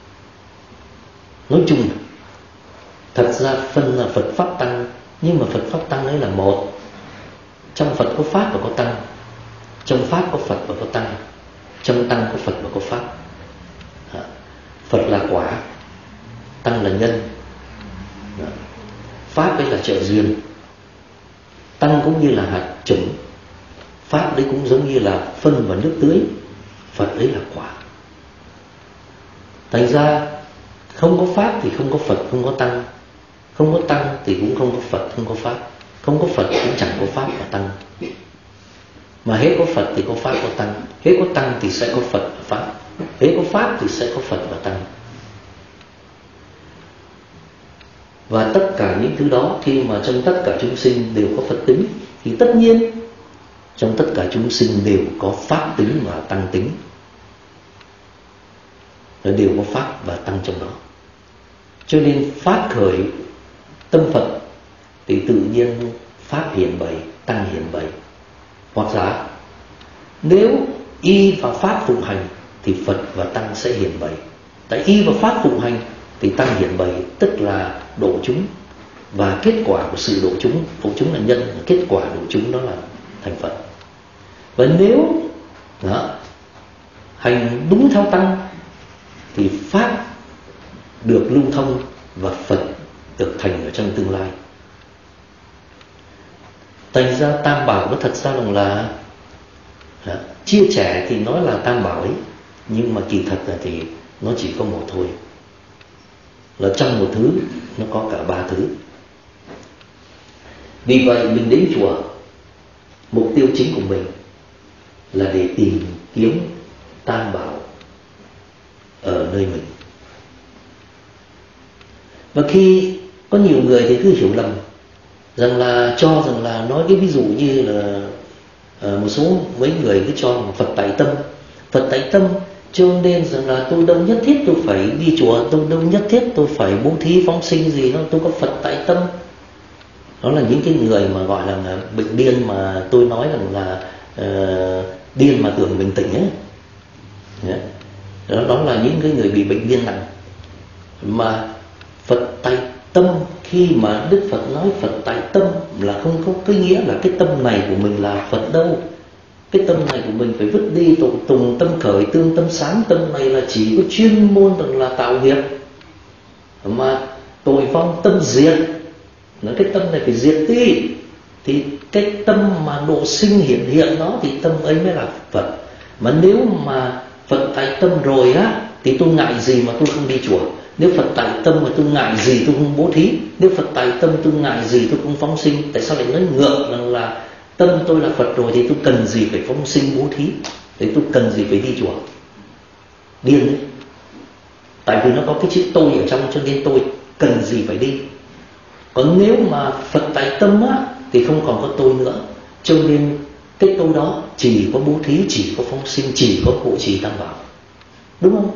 A: Nói chung thật ra phân là Phật pháp tăng, nhưng mà Phật pháp tăng ấy là một. Trong Phật có pháp và có tăng, trong pháp có Phật và có tăng, trong tăng có Phật và có pháp. Phật là quả, tăng là nhân, pháp ấy là trợ duyên, tăng cũng như là hạt chủng, pháp đấy cũng giống như là phân và nước tưới, Phật ấy là quả. Thành ra không có pháp thì không có Phật, không có tăng, không có tăng thì cũng không có Phật, không có pháp, không có Phật cũng chẳng có pháp và tăng. Mà hết có Phật thì có pháp có tăng, hết có tăng thì sẽ có Phật và pháp, hết có pháp thì sẽ có Phật và tăng. Và tất cả những thứ đó khi mà trong tất cả chúng sinh đều có Phật tính, thì tất nhiên trong tất cả chúng sinh đều có pháp tính và tăng tính, nó đều có pháp và tăng trong đó. Cho nên phát khởi tâm Phật thì tự nhiên pháp hiện bày, tăng hiện bày. Hoặc giả nếu y và pháp phụng hành thì Phật và tăng sẽ hiện bày. Tại y và pháp phụng hành thì tăng hiện bày, tức là độ chúng, và kết quả của sự độ chúng, độ chúng là nhân, kết quả độ chúng đó là thành Phật. Và nếu hành đúng theo tăng thì pháp được lưu thông và Phật được thành ở trong tương lai. Thành ra tam bảo nó thật ra là chia sẻ thì nói là tam bảo ấy, nhưng mà kỳ thật là thì nó chỉ có một thôi. Là trong một thứ nó có cả ba thứ. Vì vậy mình đến chùa, mục tiêu chính của mình là để tìm kiếm tam bảo ở nơi mình. Và khi có nhiều người thì cứ hiểu lầm rằng là cho rằng là nói cái ví dụ như là một số mấy người cứ cho Phật tại tâm, Phật tại tâm, cho nên rằng là tôi đâu nhất thiết tôi phải đi chùa, tôi đâu nhất thiết tôi phải bố thí phóng sinh gì đâu, tôi có Phật tại tâm. Đó là những cái người mà gọi là bệnh điên, mà tôi nói rằng là điên mà tưởng mình tỉnh ấy. Đó là những cái người bị bệnh điên nặng. Mà Phật tại tâm, khi mà Đức Phật nói Phật tại tâm là không có cái nghĩa là cái tâm này của mình là Phật đâu. Cái tâm này của mình phải vứt đi, tùng tâm khởi, tương tâm sáng. Tâm này là chỉ có chuyên môn là tạo nghiệp, mà tội vong tâm diệt. Nói cái tâm này phải diệt đi, thì cái tâm mà độ sinh hiện đó thì tâm ấy mới là Phật. Mà nếu mà Phật tại tâm rồi á thì tôi ngại gì mà tôi không đi chùa. Nếu Phật tại tâm mà tôi ngại gì tôi không bố thí. Nếu Phật tại tâm tôi ngại gì tôi không phóng sinh. Tại sao lại nói ngược là tâm tôi là Phật rồi thì tôi cần gì phải phóng sinh bố thí, thì tôi cần gì phải đi chùa? Điên đấy. Tại vì nó có cái chữ tôi ở trong, cho nên tôi cần gì phải đi. Còn nếu mà Phật tại tâm á thì không còn có tôi nữa, cho nên cái tôi đó chỉ có bố thí, chỉ có phóng sinh, chỉ có hộ trì tam bảo. Đúng không?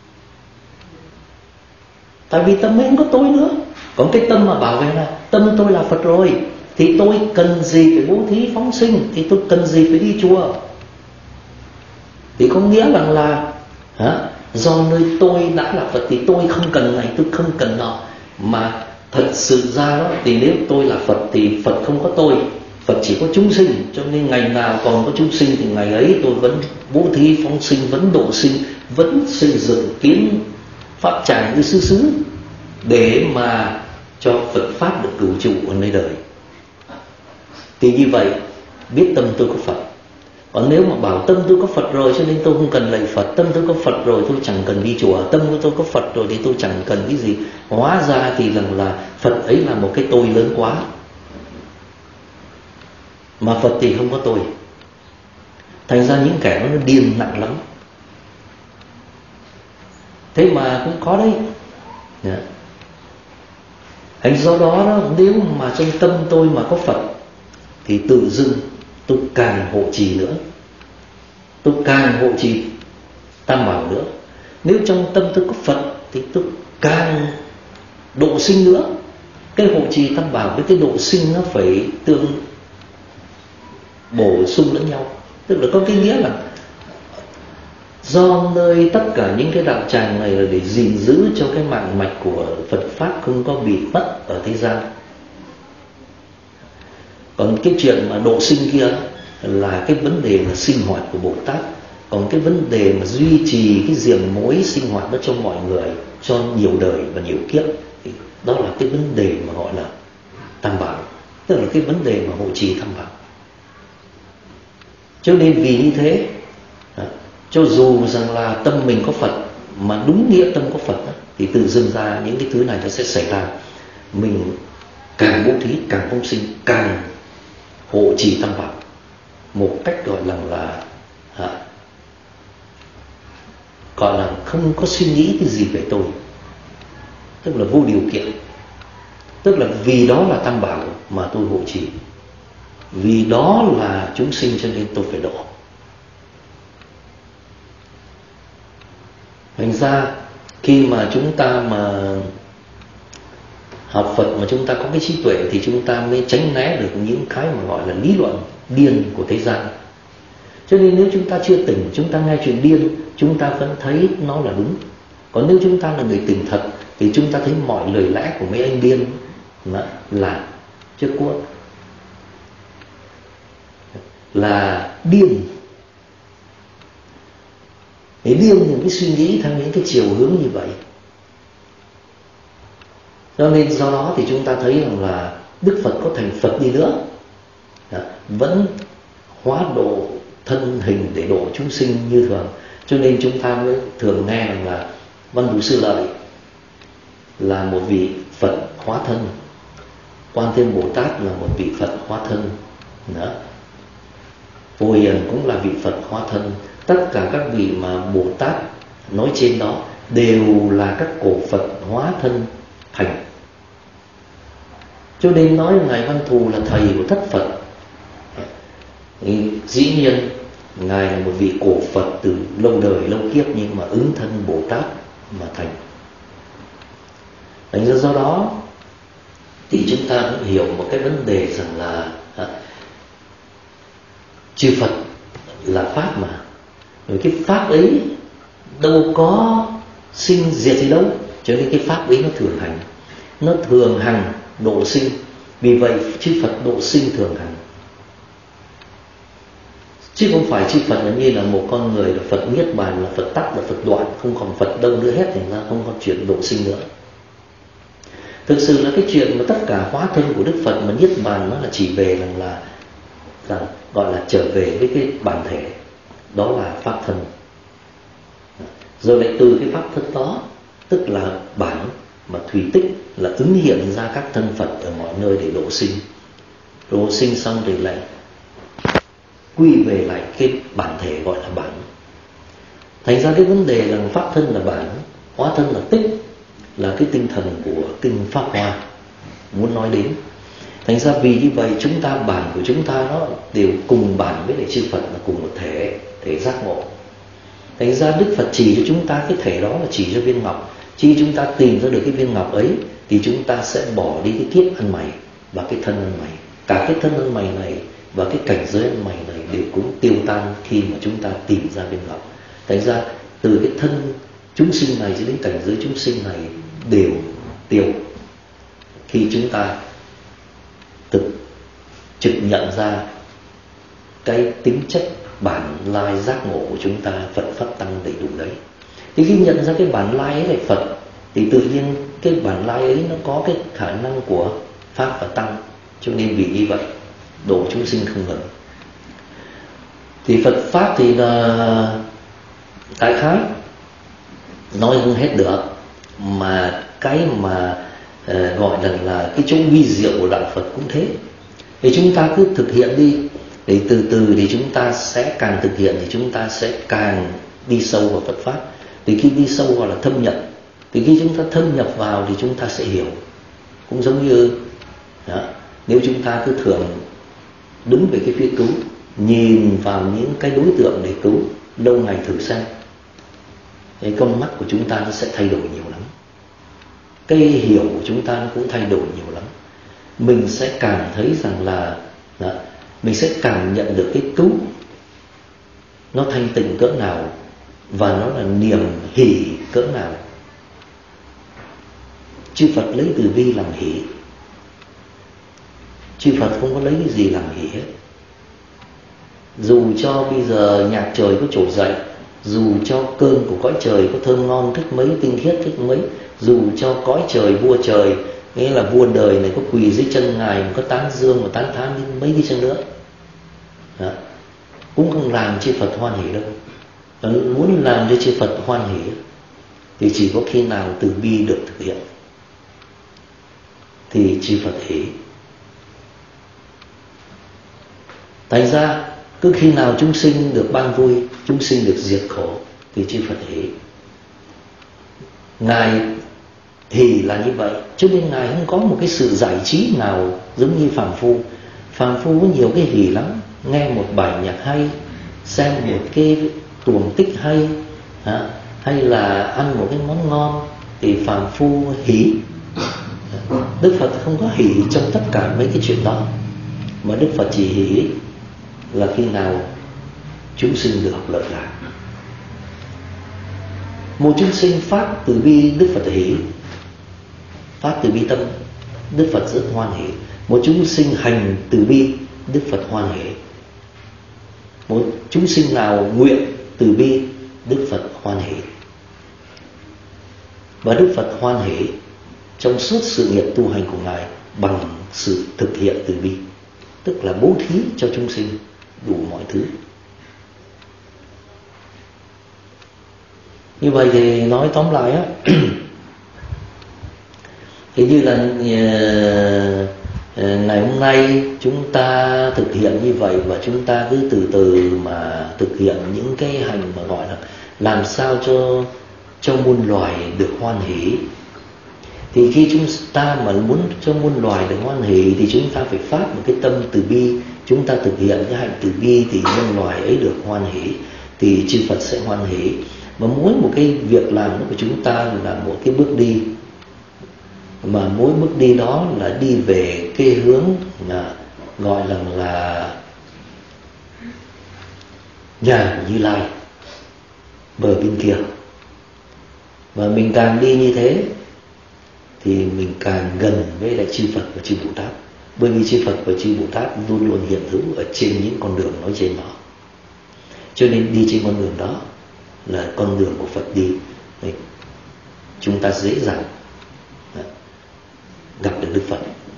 A: Tại vì tâm ấy không có tôi nữa. Còn cái tâm mà bảo vệ là tâm tôi là Phật rồi thì tôi cần gì phải bố thí phóng sinh, thì tôi cần gì phải đi chùa. Thì có nghĩa rằng là do nơi tôi đã là Phật thì tôi không cần này, tôi không cần nọ. Mà thật sự ra đó thì nếu tôi là Phật thì Phật không có tôi, Phật chỉ có chúng sinh. Cho nên ngày nào còn có chúng sinh thì ngày ấy tôi vẫn bố thí phóng sinh, vẫn độ sinh, vẫn xây dựng kiến pháp tràng như xứ để mà cho Phật pháp được cửu trụ ở nơi đời. Thì như vậy biết tâm tôi có Phật. Còn nếu mà bảo tâm tôi có Phật rồi cho nên tôi không cần lạy Phật, tâm tôi có Phật rồi tôi chẳng cần đi chùa, tâm của tôi có Phật rồi thì tôi chẳng cần cái gì. Hóa ra thì rằng là Phật ấy là một cái tôi lớn quá, mà Phật thì không có tôi. Thành ra những kẻ nó điên nặng lắm. Thế mà cũng khó đấy. Thành do đó nếu mà trong tâm tôi mà có Phật thì tự dưng tôi càng hộ trì nữa. tôi càng hộ trì tam bảo nữa. Nếu trong tâm tôi có Phật thì tôi càng độ sinh nữa. Cái hộ trì tam bảo với cái độ sinh nó phải tương bổ sung lẫn nhau. Tức là có cái nghĩa là do nơi tất cả những cái đạo tràng này là để gìn giữ cho cái mạng mạch của Phật Pháp không có bị mất ở thế gian. Còn cái chuyện mà độ sinh kia là cái vấn đề là sinh hoạt của Bồ Tát. Còn cái vấn đề mà duy trì cái giềng mối sinh hoạt đó cho mọi người, cho nhiều đời và nhiều kiếp, thì đó là cái vấn đề mà gọi là tam bảo. Tức là cái vấn đề mà hộ trì tam bảo. Cho nên vì như thế, cho dù rằng là tâm mình có Phật, mà đúng nghĩa tâm có Phật đó, thì tự dưng ra những cái thứ này nó sẽ xảy ra. Mình càng bố thí, càng phóng sinh, càng hộ trì tam bảo một cách gọi là không có suy nghĩ cái gì về tôi, tức là vô điều kiện. Tức là vì đó là tam bảo mà tôi hộ trì, vì đó là chúng sinh cho nên tôi phải độ. Thành ra khi mà chúng ta mà học Phật mà chúng ta có cái trí tuệ thì chúng ta mới tránh né được những cái mà gọi là lý luận điên của thế gian. Cho nên nếu chúng ta chưa tỉnh, chúng ta nghe chuyện điên, chúng ta vẫn thấy nó là đúng. Còn nếu chúng ta là người tỉnh thật thì chúng ta thấy mọi lời lẽ của mấy anh điên là trước cuốc, là điên. Để điên những cái suy nghĩ theo những cái chiều hướng như vậy. Cho nên do đó thì chúng ta thấy rằng là Đức Phật có thành Phật đi nữa, vẫn hóa độ thân hình để độ chúng sinh như thường. Cho nên chúng ta mới thường nghe rằng là Văn Thù Sư Lợi là một vị Phật hóa thân, Quan Thế Bồ Tát là một vị Phật hóa thân nữa, Phổ Hiền cũng là vị Phật hóa thân. Tất cả các vị mà Bồ Tát nói trên đó đều là các cổ Phật hóa thân thành. Cho nên nói Ngài Văn Thù là thầy của thất Phật. Dĩ nhiên Ngài là một vị cổ Phật từ lâu đời lâu kiếp, nhưng mà ứng thân Bồ Tát mà thành. Thành ra do đó thì chúng ta cũng hiểu một cái vấn đề rằng là chư Phật là Pháp mà. Rồi cái Pháp ấy đâu có sinh diệt gì đâu. Cho nên cái Pháp ấy nó thường hành, nó thường hằng độ sinh. Vì vậy chư Phật độ sinh thường hằng. Chứ không phải chư Phật là như là một con người, là Phật niết bàn, là Phật tắc, là Phật đoạn, không còn Phật đâu nữa hết, thành ra không còn chuyện độ sinh nữa. Thực sự là cái chuyện mà tất cả hóa thân của Đức Phật mà niết bàn nó là chỉ về là gọi là trở về với cái bản thể, đó là pháp thân. Rồi lại từ cái pháp thân đó, tức là bản mà thủy tích, là ứng hiện ra các thân Phật ở mọi nơi để độ sinh. Độ sinh xong thì lại quy về lại cái bản thể gọi là bản. Thành ra cái vấn đề là pháp thân là bản, hóa thân là tích, là cái tinh thần của kinh Pháp Hoa muốn nói đến. Thành ra vì như vậy chúng ta, bản của chúng ta nó đều cùng bản với lại chư Phật, là cùng một thể giác ngộ. Thành ra Đức Phật chỉ cho chúng ta cái thể đó là chỉ cho viên ngọc. Khi chúng ta tìm ra được cái viên ngọc ấy thì chúng ta sẽ bỏ đi cái kiếp ăn mày và cái thân ăn mày. Cả cái thân ăn mày này và cái cảnh giới ăn mày này đều cũng tiêu tan khi mà chúng ta tìm ra viên ngọc. Thành ra từ cái thân chúng sinh này cho đến cảnh giới chúng sinh này đều tiêu khi chúng ta trực nhận ra cái tính chất bản lai giác ngộ của chúng ta, Phật Pháp Tăng đầy đủ đấy. Thì khi nhận ra cái bản lai ấy là Phật thì tự nhiên cái bản lai ấy nó có cái khả năng của Pháp và Tăng. Cho nên vì như vậy độ chúng sinh không ngừng. Thì Phật Pháp thì là đại khái nói không hết được, mà cái mà gọi là cái chỗ vi diệu của đạo Phật cũng thế. Thì chúng ta cứ thực hiện đi, để từ từ thì chúng ta sẽ càng thực hiện thì chúng ta sẽ càng đi sâu vào Phật Pháp. Thì khi đi sâu vào là thâm nhập, thì khi chúng ta thâm nhập vào thì chúng ta sẽ hiểu. Cũng giống như đó, nếu chúng ta cứ thường đứng về cái phía cứu nhìn vào những cái đối tượng để cứu, lâu ngày thử xem, cái con mắt của chúng ta nó sẽ thay đổi nhiều lắm, cái hiểu của chúng ta nó cũng thay đổi nhiều lắm. Mình sẽ cảm thấy rằng là mình sẽ cảm nhận được cái cứu nó thanh tịnh cỡ nào, và nó là niềm hỷ cỡ nào. Chư Phật lấy từ bi làm hỷ. Chư Phật không có lấy cái gì làm hỷ hết. Dù cho bây giờ nhạc trời có trỗi dậy, dù cho cơm của cõi trời có thơm ngon thích mấy, tinh khiết thích mấy, dù cho cõi trời vua trời, nghĩa là vua đời này có quỳ dưới chân Ngài, có tán dương và tán thán đến mấy đi chăng nữa, cũng không làm chư Phật hoan hỷ đâu. Muốn làm cho chư Phật hoan hỷ thì chỉ có khi nào từ bi được thực hiện thì chư Phật hỷ. Thành ra cứ khi nào chúng sinh được ban vui, chúng sinh được diệt khổ thì chư Phật hỷ. Ngài hỷ là như vậy, cho nên Ngài không có một cái sự giải trí nào giống như phàm phu. Phàm phu có nhiều cái hỷ lắm, nghe một bài nhạc hay, xem một cái tuồng tích hay, hay là ăn một cái món ngon thì phàm phu hỷ. Đức Phật không có hỷ trong tất cả mấy cái chuyện đó, mà Đức Phật chỉ hỷ là khi nào chúng sinh được lợi lạc. Một chúng sinh phát từ bi, Đức Phật hỷ. Phát từ bi tâm, Đức Phật rất hoan hỷ. Một chúng sinh hành từ bi, Đức Phật hoan hỷ. Một chúng sinh nào nguyện từ bi, Đức Phật hoan hỷ. Và Đức Phật hoan hỷ trong suốt sự nghiệp tu hành của Ngài bằng sự thực hiện từ bi, tức là bố thí cho chúng sinh đủ mọi thứ. Như vậy thì nói tóm lại á, thì như là ngày hôm nay chúng ta thực hiện như vậy, và chúng ta cứ từ từ mà thực hiện những cái hành mà gọi là làm sao cho muôn loài được hoan hỷ. Thì khi chúng ta mà muốn cho muôn loài được hoan hỷ thì chúng ta phải phát một cái tâm từ bi. Chúng ta thực hiện cái hạnh từ bi thì muôn loài ấy được hoan hỷ, thì chư Phật sẽ hoan hỷ. Mà mỗi một cái việc làm của chúng ta là một cái bước đi, mà mỗi bước đi đó là đi về cái hướng là gọi là nhà của Như Lai bờ bên kia. Và mình càng đi như thế thì mình càng gần với lại chư Phật và chư Bồ Tát. Bởi vì chư Phật và chư Bồ Tát luôn luôn hiện hữu ở trên những con đường nói trên đó. Cho nên đi trên con đường đó là con đường của Phật đi. Chúng ta dễ dàng gặp được Đức Phật.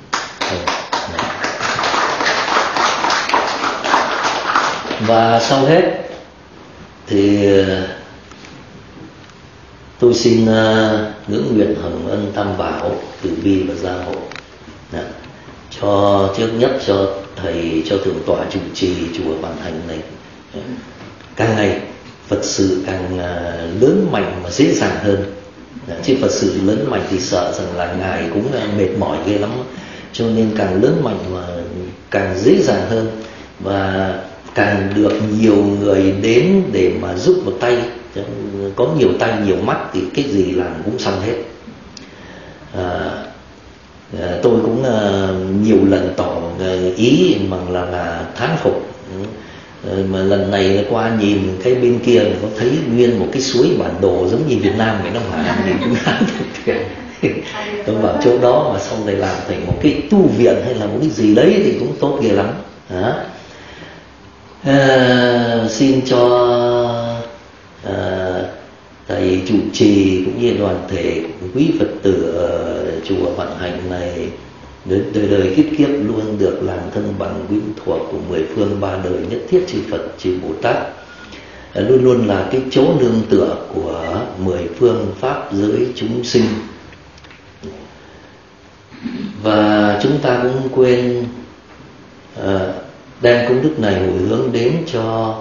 A: Và sau hết thì tôi xin ngưỡng nguyện hồng ân Tam Bảo từ bi và gia hộ cho trước nhất cho thầy, cho thượng tọa chủ trì chùa Vạn Hạnh này càng ngày Phật sự càng lớn mạnh mà dễ dàng hơn. Chứ Phật sự lớn mạnh thì sợ rằng là Ngài cũng mệt mỏi ghê lắm, cho nên càng lớn mạnh mà càng dễ dàng hơn, và càng được nhiều người đến để mà giúp một tay. Có nhiều tay nhiều mắt thì cái gì làm cũng xong hết. Tôi cũng nhiều lần tỏ ý bằng là thán phục. Mà lần này qua nhìn cái bên kia có thấy nguyên một cái suối bản đồ giống như Việt Nam vậy đó mà mình cũng làm thực hiện. Tôi bảo chỗ đó mà xong rồi làm thành một cái tu viện hay là một cái gì đấy thì cũng tốt ghê lắm. Xin cho thầy chủ trì cũng như đoàn thể quý Phật tử ở chùa Vạn Hạnh này đời đời kiếp kiếp luôn được làm thân bằng quyến thuộc của mười phương ba đời nhất thiết chư Phật chư Bồ Tát, luôn luôn là cái chỗ nương tựa của mười phương pháp giới chúng sinh. Và chúng ta cũng quên đem công đức này hồi hướng đến cho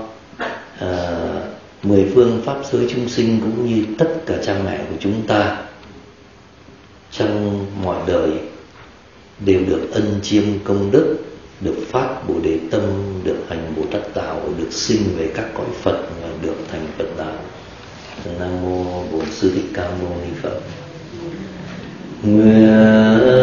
A: mười phương pháp giới chúng sinh, cũng như tất cả cha mẹ của chúng ta trong mọi đời đều được ân chiêm công đức, được phát Bồ Đề tâm được hành Bồ Tát Đạo, được sinh về các cõi Phật và được thành Phật Đạo. Nam mô Bổn Sư Thích Ca Mâu Ni Phật. Nguyện